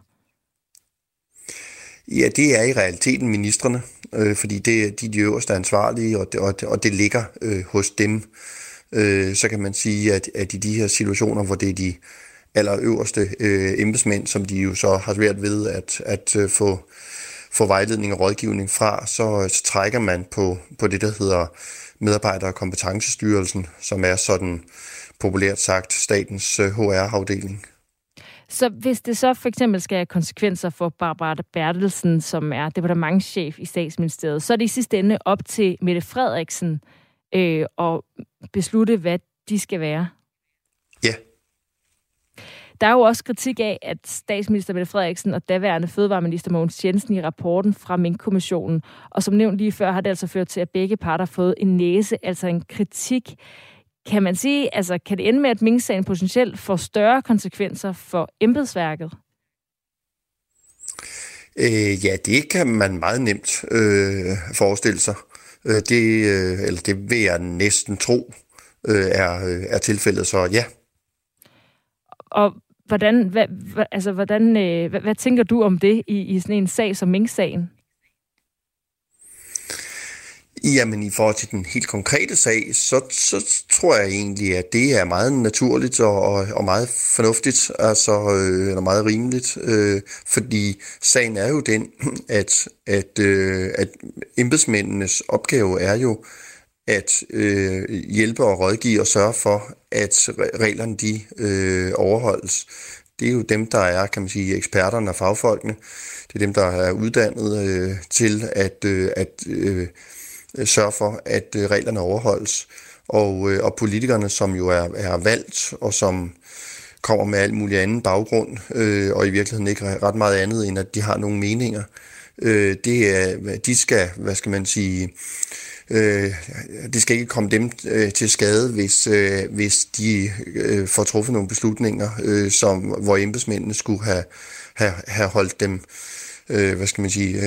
Ja, det er i realiteten ministrene, fordi de er de øverste ansvarlige, og det ligger hos dem. Så kan man sige, at i de her situationer, hvor det er de allerøverste embedsmænd, som de jo så har svært ved at få vejledning og rådgivning fra, så trækker man på det, der hedder Medarbejder- og Kompetencestyrelsen, som er sådan populært sagt statens HR-afdeling. Så hvis det så for eksempel skal have konsekvenser for Barbara Bertelsen, som er departementschef i Statsministeriet, så er det i sidste ende op til Mette Frederiksen at beslutte, hvad de skal være. Ja. Der er jo også kritik af, at statsminister Mette Frederiksen og daværende fødevareminister Mogens Jensen i rapporten fra Minkkommissionen, og som nævnt lige før, har det altså ført til, at begge parter har fået en næse, altså en kritik. Kan man sige, altså kan det ende med, at minksagen potentielt får større konsekvenser for embedsværket? Ja, det kan man meget nemt forestille sig. Det vil jeg næsten tro er tilfældet, så ja. Og hvad tænker du om det i sådan en sag som minksagen? Jamen, i forhold til den helt konkrete sag, så tror jeg egentlig, at det er meget naturligt og meget fornuftigt, altså eller meget rimeligt, fordi sagen er jo den, at embedsmændenes opgave er jo at hjælpe og rådgive og sørge for, at reglerne de overholdes. Det er jo dem, der er, kan man sige, eksperterne og fagfolkene. Det er dem, der er uddannet til at sørge for, at reglerne overholdes. Og politikerne, som jo er valgt, og som kommer med alt muligt anden baggrund, og i virkeligheden ikke ret meget andet, end at de har nogle meninger, de skal, hvad skal man sige, det skal ikke komme dem til skade, hvis de får truffet nogle beslutninger, hvor embedsmændene skulle have holdt dem, hvad skal man sige,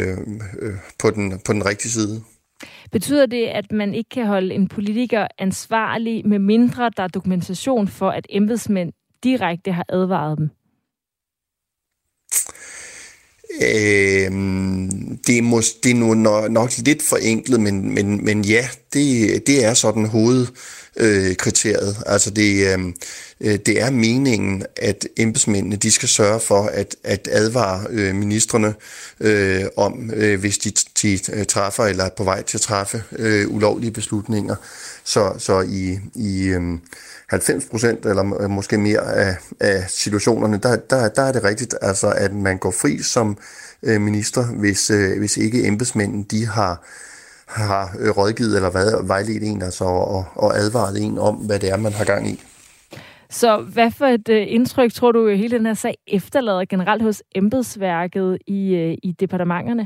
på den rigtige side. Betyder det, at man ikke kan holde en politiker ansvarlig, med mindre der er dokumentation for, at embedsmænd direkte har advaret dem? Det er nu nok lidt forenklet, men ja, det er sådan hovedkriteriet. Altså det er meningen, at embedsmændene de skal sørge for at advare ministrene om, hvis de træffer eller er på vej til at træffe ulovlige beslutninger. Så i 90% eller måske mere af situationerne, der er det rigtigt, altså at man går fri som minister, hvis ikke embedsmændene de har rådgivet eller vejledt en, altså og advaret en om, hvad det er, man har gang i. Så hvad for et indtryk tror du, hele den her sag efterlader generelt hos embedsværket i departementerne?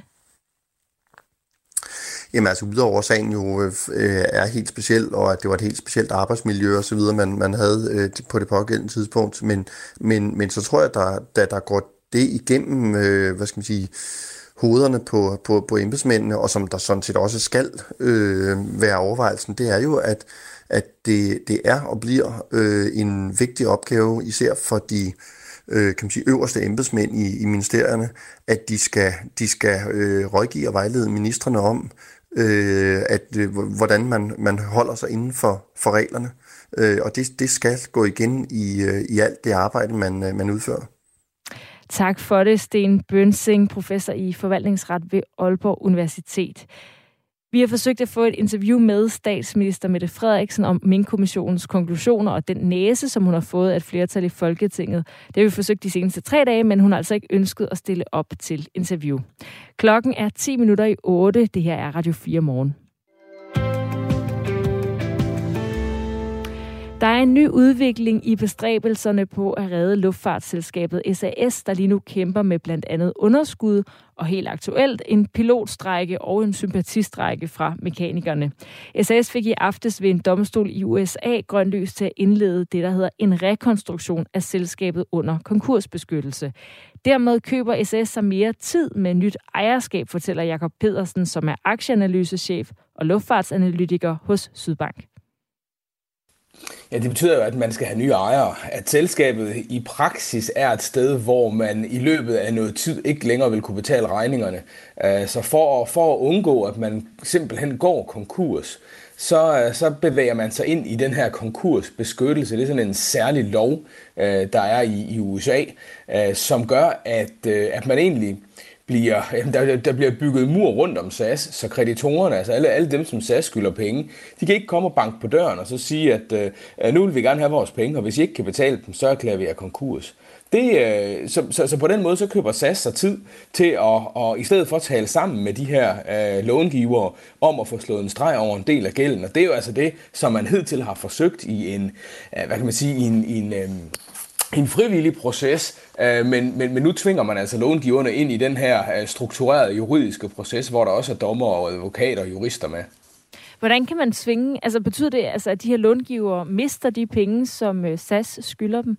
Jamen altså, udover sagen jo er helt speciel, og at det var et helt specielt arbejdsmiljø og så videre, man havde på det pågældende tidspunkt. Men så tror jeg, da der går det igennem, hvad skal man sige, hovederne på embedsmændene, og som der sådan set også skal være overvejelsen, det er jo, at det er og bliver en vigtig opgave, især for de kan man sige, øverste embedsmænd i ministerierne, at de skal rådgive og vejlede ministrene om, hvordan man holder sig inden for reglerne. Og det skal gå igen i alt det arbejde, man udfører. Tak for det, Sten Bønsing, professor i forvaltningsret ved Aalborg Universitet. Vi har forsøgt at få et interview med statsminister Mette Frederiksen om Minkkommissionens konklusioner og den næse, som hun har fået af et flertal i Folketinget. Det har vi forsøgt de seneste 3 dage, men hun har altså ikke ønsket at stille op til interview. Klokken er 7:10. Det her er Radio 4 Morgen. Der er en ny udvikling i bestræbelserne på at redde luftfartsselskabet SAS, der lige nu kæmper med blandt andet underskud og helt aktuelt en pilotstrejke og en sympatistrejke fra mekanikerne. SAS fik i aftes ved en domstol i USA grønt lys til at indlede det, der hedder en rekonstruktion af selskabet under konkursbeskyttelse. Dermed køber SAS sig mere tid med nyt ejerskab, fortæller Jakob Pedersen, som er aktieanalysechef og luftfartsanalytiker hos Sydbank. Ja, det betyder jo, at man skal have nye ejere. At selskabet i praksis er et sted, hvor man i løbet af noget tid ikke længere vil kunne betale regningerne. Så for at undgå, at man simpelthen går konkurs, så bevæger man sig ind i den her konkursbeskyttelse. Det er sådan en særlig lov, der er i USA, som gør, at man egentlig der bliver bygget mur rundt om SAS, så kreditorerne, altså alle dem, som SAS skylder penge, de kan ikke komme og banke på døren og så sige, at nu vil vi gerne have vores penge, og hvis I ikke kan betale dem, så erklærer vi jer konkurs. Så på den måde, så køber SAS sig tid til at i stedet for at tale sammen med de her långivere om at få slået en streg over en del af gælden. Og det er jo altså det, som man hidtil har forsøgt i en frivillig proces, men nu tvinger man altså långiverne ind i den her strukturerede juridiske proces, hvor der også er dommer og advokater og jurister med. Hvordan kan man tvinge, altså betyder det, altså, at de her långivere mister de penge, som SAS skylder dem?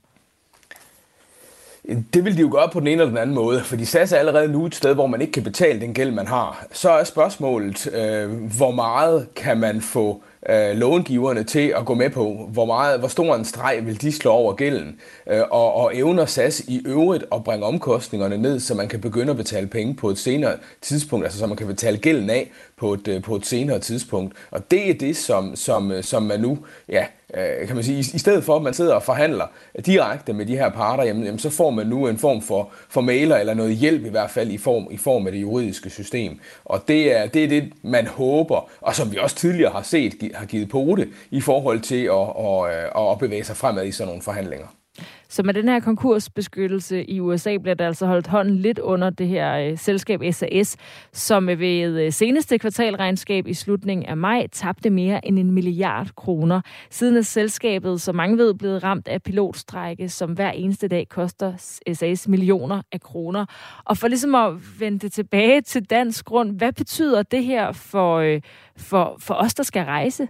Det vil de jo gøre på den ene eller den anden måde, fordi SAS er allerede nu et sted, hvor man ikke kan betale den gæld, man har. Så er spørgsmålet, hvor meget kan man få långiverne til at gå med på, hvor stor en streg vil de slå over gælden, og evner SAS i øvrigt at bringe omkostningerne ned, så man kan begynde at betale penge på et senere tidspunkt, altså så man kan betale gælden af på et senere tidspunkt. Og det er det, som man nu, kan man sige, i stedet for at man sidder og forhandler direkte med de her parter, jamen så får man nu en form for mailer eller noget hjælp i hvert fald i form af det juridiske system. Og det er det, man håber, og som vi også tidligere har set, har givet pote i forhold til at bevæge sig fremad i sådan nogle forhandlinger. Så med den her konkursbeskyttelse i USA bliver der altså holdt hånden lidt under det her selskab SAS, som ved seneste kvartalregnskab i slutningen af maj tabte mere end 1 milliard kroner. Siden er selskabet, som mange ved, blevet ramt af pilotstrejke, som hver eneste dag koster SAS millioner af kroner. Og for ligesom at vende det tilbage til dansk grund, hvad betyder det her for os, der skal rejse?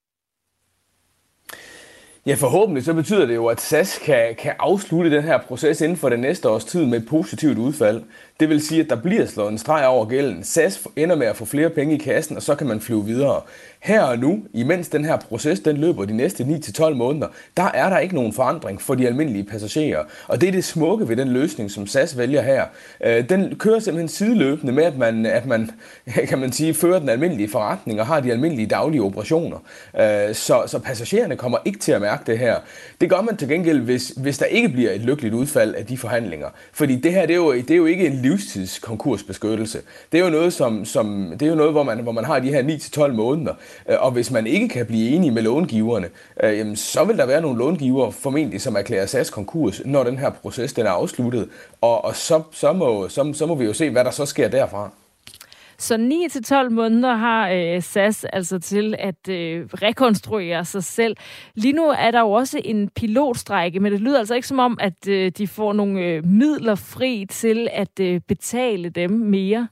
Ja, forhåbentlig så betyder det jo, at SAS kan afslutte den her proces inden for det næste års tid med et positivt udfald. Det vil sige, at der bliver slået en streg over gælden. SAS ender med at få flere penge i kassen, og så kan man flyve videre. Her og nu, imens den her proces den løber de næste 9-12 måneder, der er der ikke nogen forandring for de almindelige passagerer. Og det er det smukke ved den løsning, som SAS vælger her. Den kører simpelthen sideløbende med, at man kan man sige, fører den almindelige forretning og har de almindelige daglige operationer. Så passagererne kommer ikke til at mærke det her. Det gør man til gengæld, hvis der ikke bliver et lykkeligt udfald af de forhandlinger. Fordi det her, det er jo ikke en livstidskonkursbeskyttelse. Det er jo noget, hvor man har de her 9-12 måneder. Og hvis man ikke kan blive enige med långiverne, så vil der være nogle långivere formentlig, som erklærer SAS konkurs, når den her proces den er afsluttet. Og så må vi jo se, hvad der så sker derfra. Så 9-12 måneder har SAS altså til at rekonstruere sig selv. Lige nu er der jo også en pilotstrejke, men det lyder altså ikke som om, at de får nogle midler fri til at betale dem mere.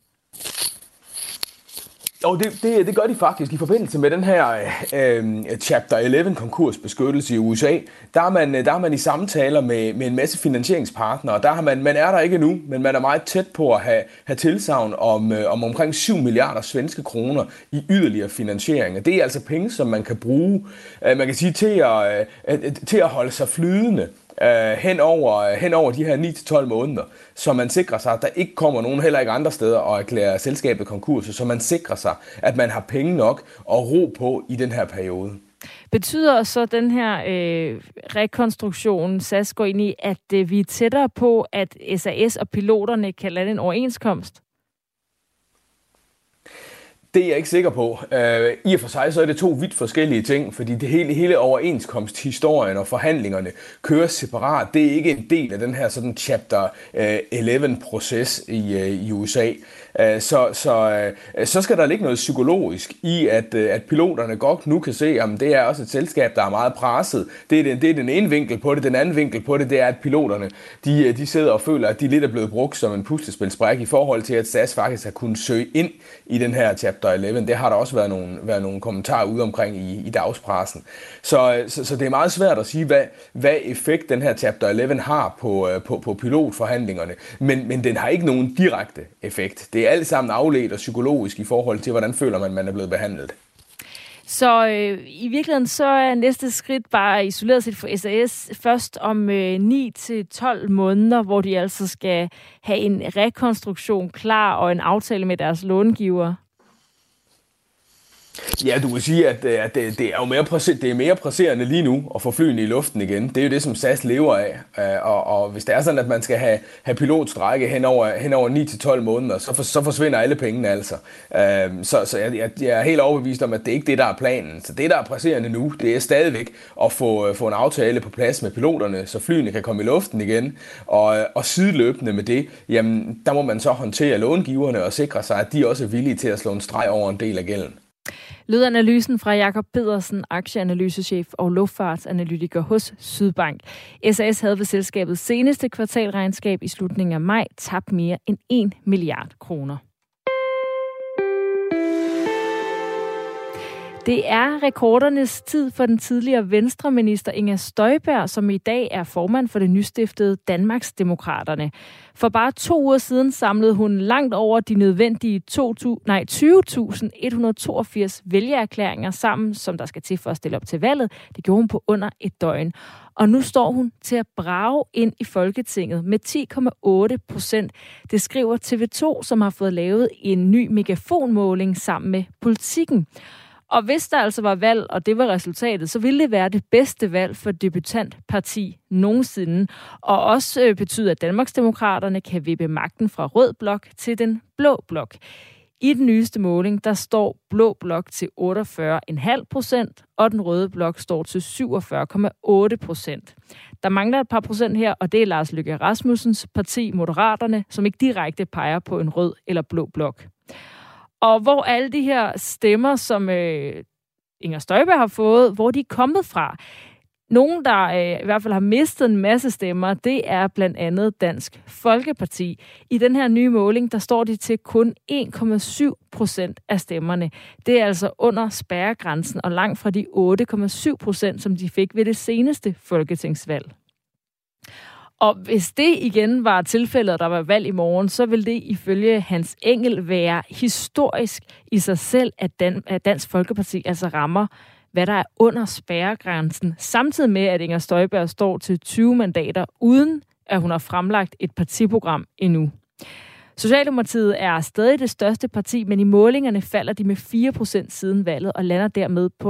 Og det gør de faktisk i forbindelse med den her Chapter 11 konkursbeskyttelse i USA. Der er man i samtaler med en masse finansieringspartnere, og man er der ikke nu, men man er meget tæt på at have tilsagn om omkring 7 milliarder svenske kroner i yderligere finansiering. Og det er altså penge, som man kan bruge, man kan sige, til at holde sig flydende hen over de her 9-12 måneder, så man sikrer sig, at der ikke kommer nogen, heller ikke andre steder, og erklærer selskabet konkurs, så man sikrer sig, at man har penge nok og ro på i den her periode. Betyder så den her rekonstruktion, SAS går ind i, at vi er tættere på, at SAS og piloterne kan lande en overenskomst? Det er jeg ikke sikker på. I og for sig så er det to vidt forskellige ting, fordi det hele overenskomsthistorien og forhandlingerne kører separat. Det er ikke en del af den her sådan Chapter 11-proces i USA. Så skal der ligge noget psykologisk i, at piloterne godt nu kan se, at det er også et selskab, der er meget presset. Det er den ene vinkel på det. Den anden vinkel på det, det er, at piloterne de sidder og føler, at de lidt er blevet brugt som en puslespilsbræk i forhold til, at SAS faktisk har kunnet søge ind i den her Chapter 11. Det har der også været nogle kommentarer ude omkring i dagspressen. Så det er meget svært at sige, hvad effekt den her Chapter 11 har på pilotforhandlingerne. Men den har ikke nogen direkte effekt. Det er alt sammen afledt og psykologisk i forhold til, hvordan føler man er blevet behandlet. Så i virkeligheden så er næste skridt bare isoleret set for SAS først om 9-12 måneder, hvor de altså skal have en rekonstruktion klar og en aftale med deres långiver. Ja, du kan sige, at det er jo mere presserende lige nu at få flyene i luften igen. Det er jo det, som SAS lever af. Og hvis det er sådan, at man skal have pilotstrække hen over 9-12 måneder, så forsvinder alle pengene altså. Så jeg er helt overbevist om, at det ikke er det, der er planen. Så det, der er presserende nu, det er stadigvæk at få en aftale på plads med piloterne, så flyene kan komme i luften igen. Og sideløbende med det, jamen, der må man så håndtere långiverne og sikre sig, at de også er villige til at slå en streg over en del af gælden. Lød analysen fra Jakob Pedersen, aktieanalysechef og luftfartsanalytiker hos Sydbank. SAS havde ved selskabets seneste kvartalregnskab i slutningen af maj tabt mere end 1 milliard kroner. Det er rekordernes tid for den tidligere Venstreminister Inger Støjberg, som i dag er formand for det nystiftede Danmarksdemokraterne. For bare 2 uger siden samlede hun langt over de nødvendige 20.182 vælgererklæringer sammen, som der skal til for at stille op til valget. Det gjorde hun på under et døgn. Og nu står hun til at brage ind i Folketinget med 10,8%. Det skriver TV2, som har fået lavet en ny megafonmåling sammen med Politikken. Og hvis der altså var valg, og det var resultatet, så ville det være det bedste valg for debutantparti nogensinde. Og også betyder, at Danmarksdemokraterne kan vippe magten fra rød blok til den blå blok. I den nyeste måling, der står blå blok til 48,5%, og den røde blok står til 47,8%. Der mangler et par procent her, og det er Lars Løkke Rasmussens parti, Moderaterne, som ikke direkte peger på en rød eller blå blok. Og hvor alle de her stemmer, som Inger Støjberg har fået, hvor de er kommet fra. Nogen, der i hvert fald har mistet en masse stemmer, det er blandt andet Dansk Folkeparti. I den her nye måling, der står de til kun 1,7% af stemmerne. Det er altså under spærregrænsen og langt fra de 8,7%, som de fik ved det seneste folketingsvalg. Og hvis det igen var tilfældet, at der var valg i morgen, så vil det ifølge Hans Engel være historisk i sig selv, at Dansk Folkeparti altså rammer, hvad der er under spærregrænsen, samtidig med, at Inger Støjberg står til 20 mandater, uden at hun har fremlagt et partiprogram endnu. Socialdemokratiet er stadig det største parti, men i målingerne falder de med 4% siden valget og lander dermed på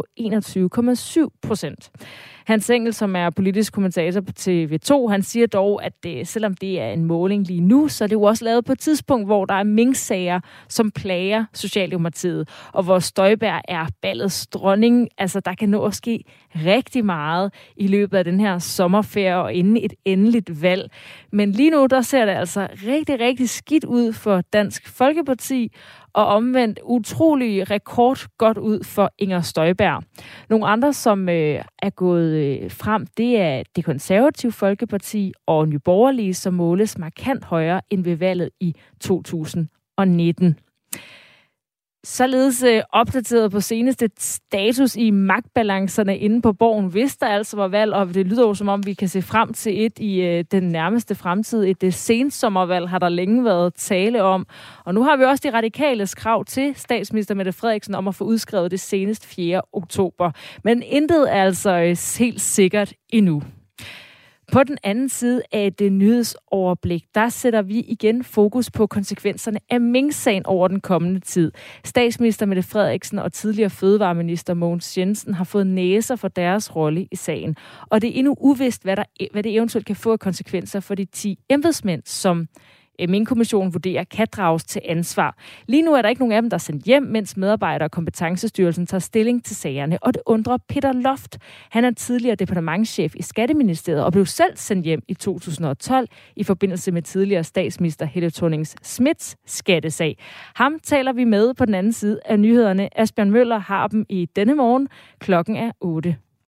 21,7%. Hans Engel, som er politisk kommentator på TV2, han siger dog, at selvom det er en måling lige nu, så er det jo også lavet på et tidspunkt, hvor der er minksager, som plager Socialdemokratiet, og hvor Støjberg er ballets dronning. Altså, der kan nå at ske rigtig meget i løbet af den her sommerferie og inden et endeligt valg. Men lige nu, der ser det altså rigtig, rigtig skidt ud for Dansk Folkeparti, og omvendt utrolig rekordgodt ud for Inger Støjberg. Nogle andre, som er gået frem, det er Det Konservative Folkeparti og Nye Borgerlige, som måles markant højere end ved valget i 2019. Således opdateret på seneste status i magtbalancerne inde på Borgen, hvis der altså var valg, og det lyder jo som om, vi kan se frem til et i den nærmeste fremtid. Et sensommervalg har der længe været tale om. Og nu har vi også de radikales krav til statsminister Mette Frederiksen om at få udskrevet det senest 4. oktober. Men intet er altså helt sikkert endnu. På den anden side af det nyhedsoverblik, der sætter vi igen fokus på konsekvenserne af minksagen over den kommende tid. Statsminister Mette Frederiksen og tidligere fødevareminister Mogens Jensen har fået næser for deres rolle i sagen. Og det er endnu uvist, hvad det eventuelt kan få af konsekvenser for de 10 embedsmænd, som Minkkommissionen vurderer, kan drages til ansvar. Lige nu er der ikke nogen af dem, der er sendt hjem, mens medarbejdere og Kompetencestyrelsen tager stilling til sagerne. Og det undrer Peter Loft. Han er tidligere departementschef i Skatteministeriet og blev selv sendt hjem i 2012 i forbindelse med tidligere statsminister Helle Thorning-Schmidts skattesag. Ham taler vi med på den anden side af nyhederne. Asbjørn Møller har dem i denne morgen. Klokken er 8.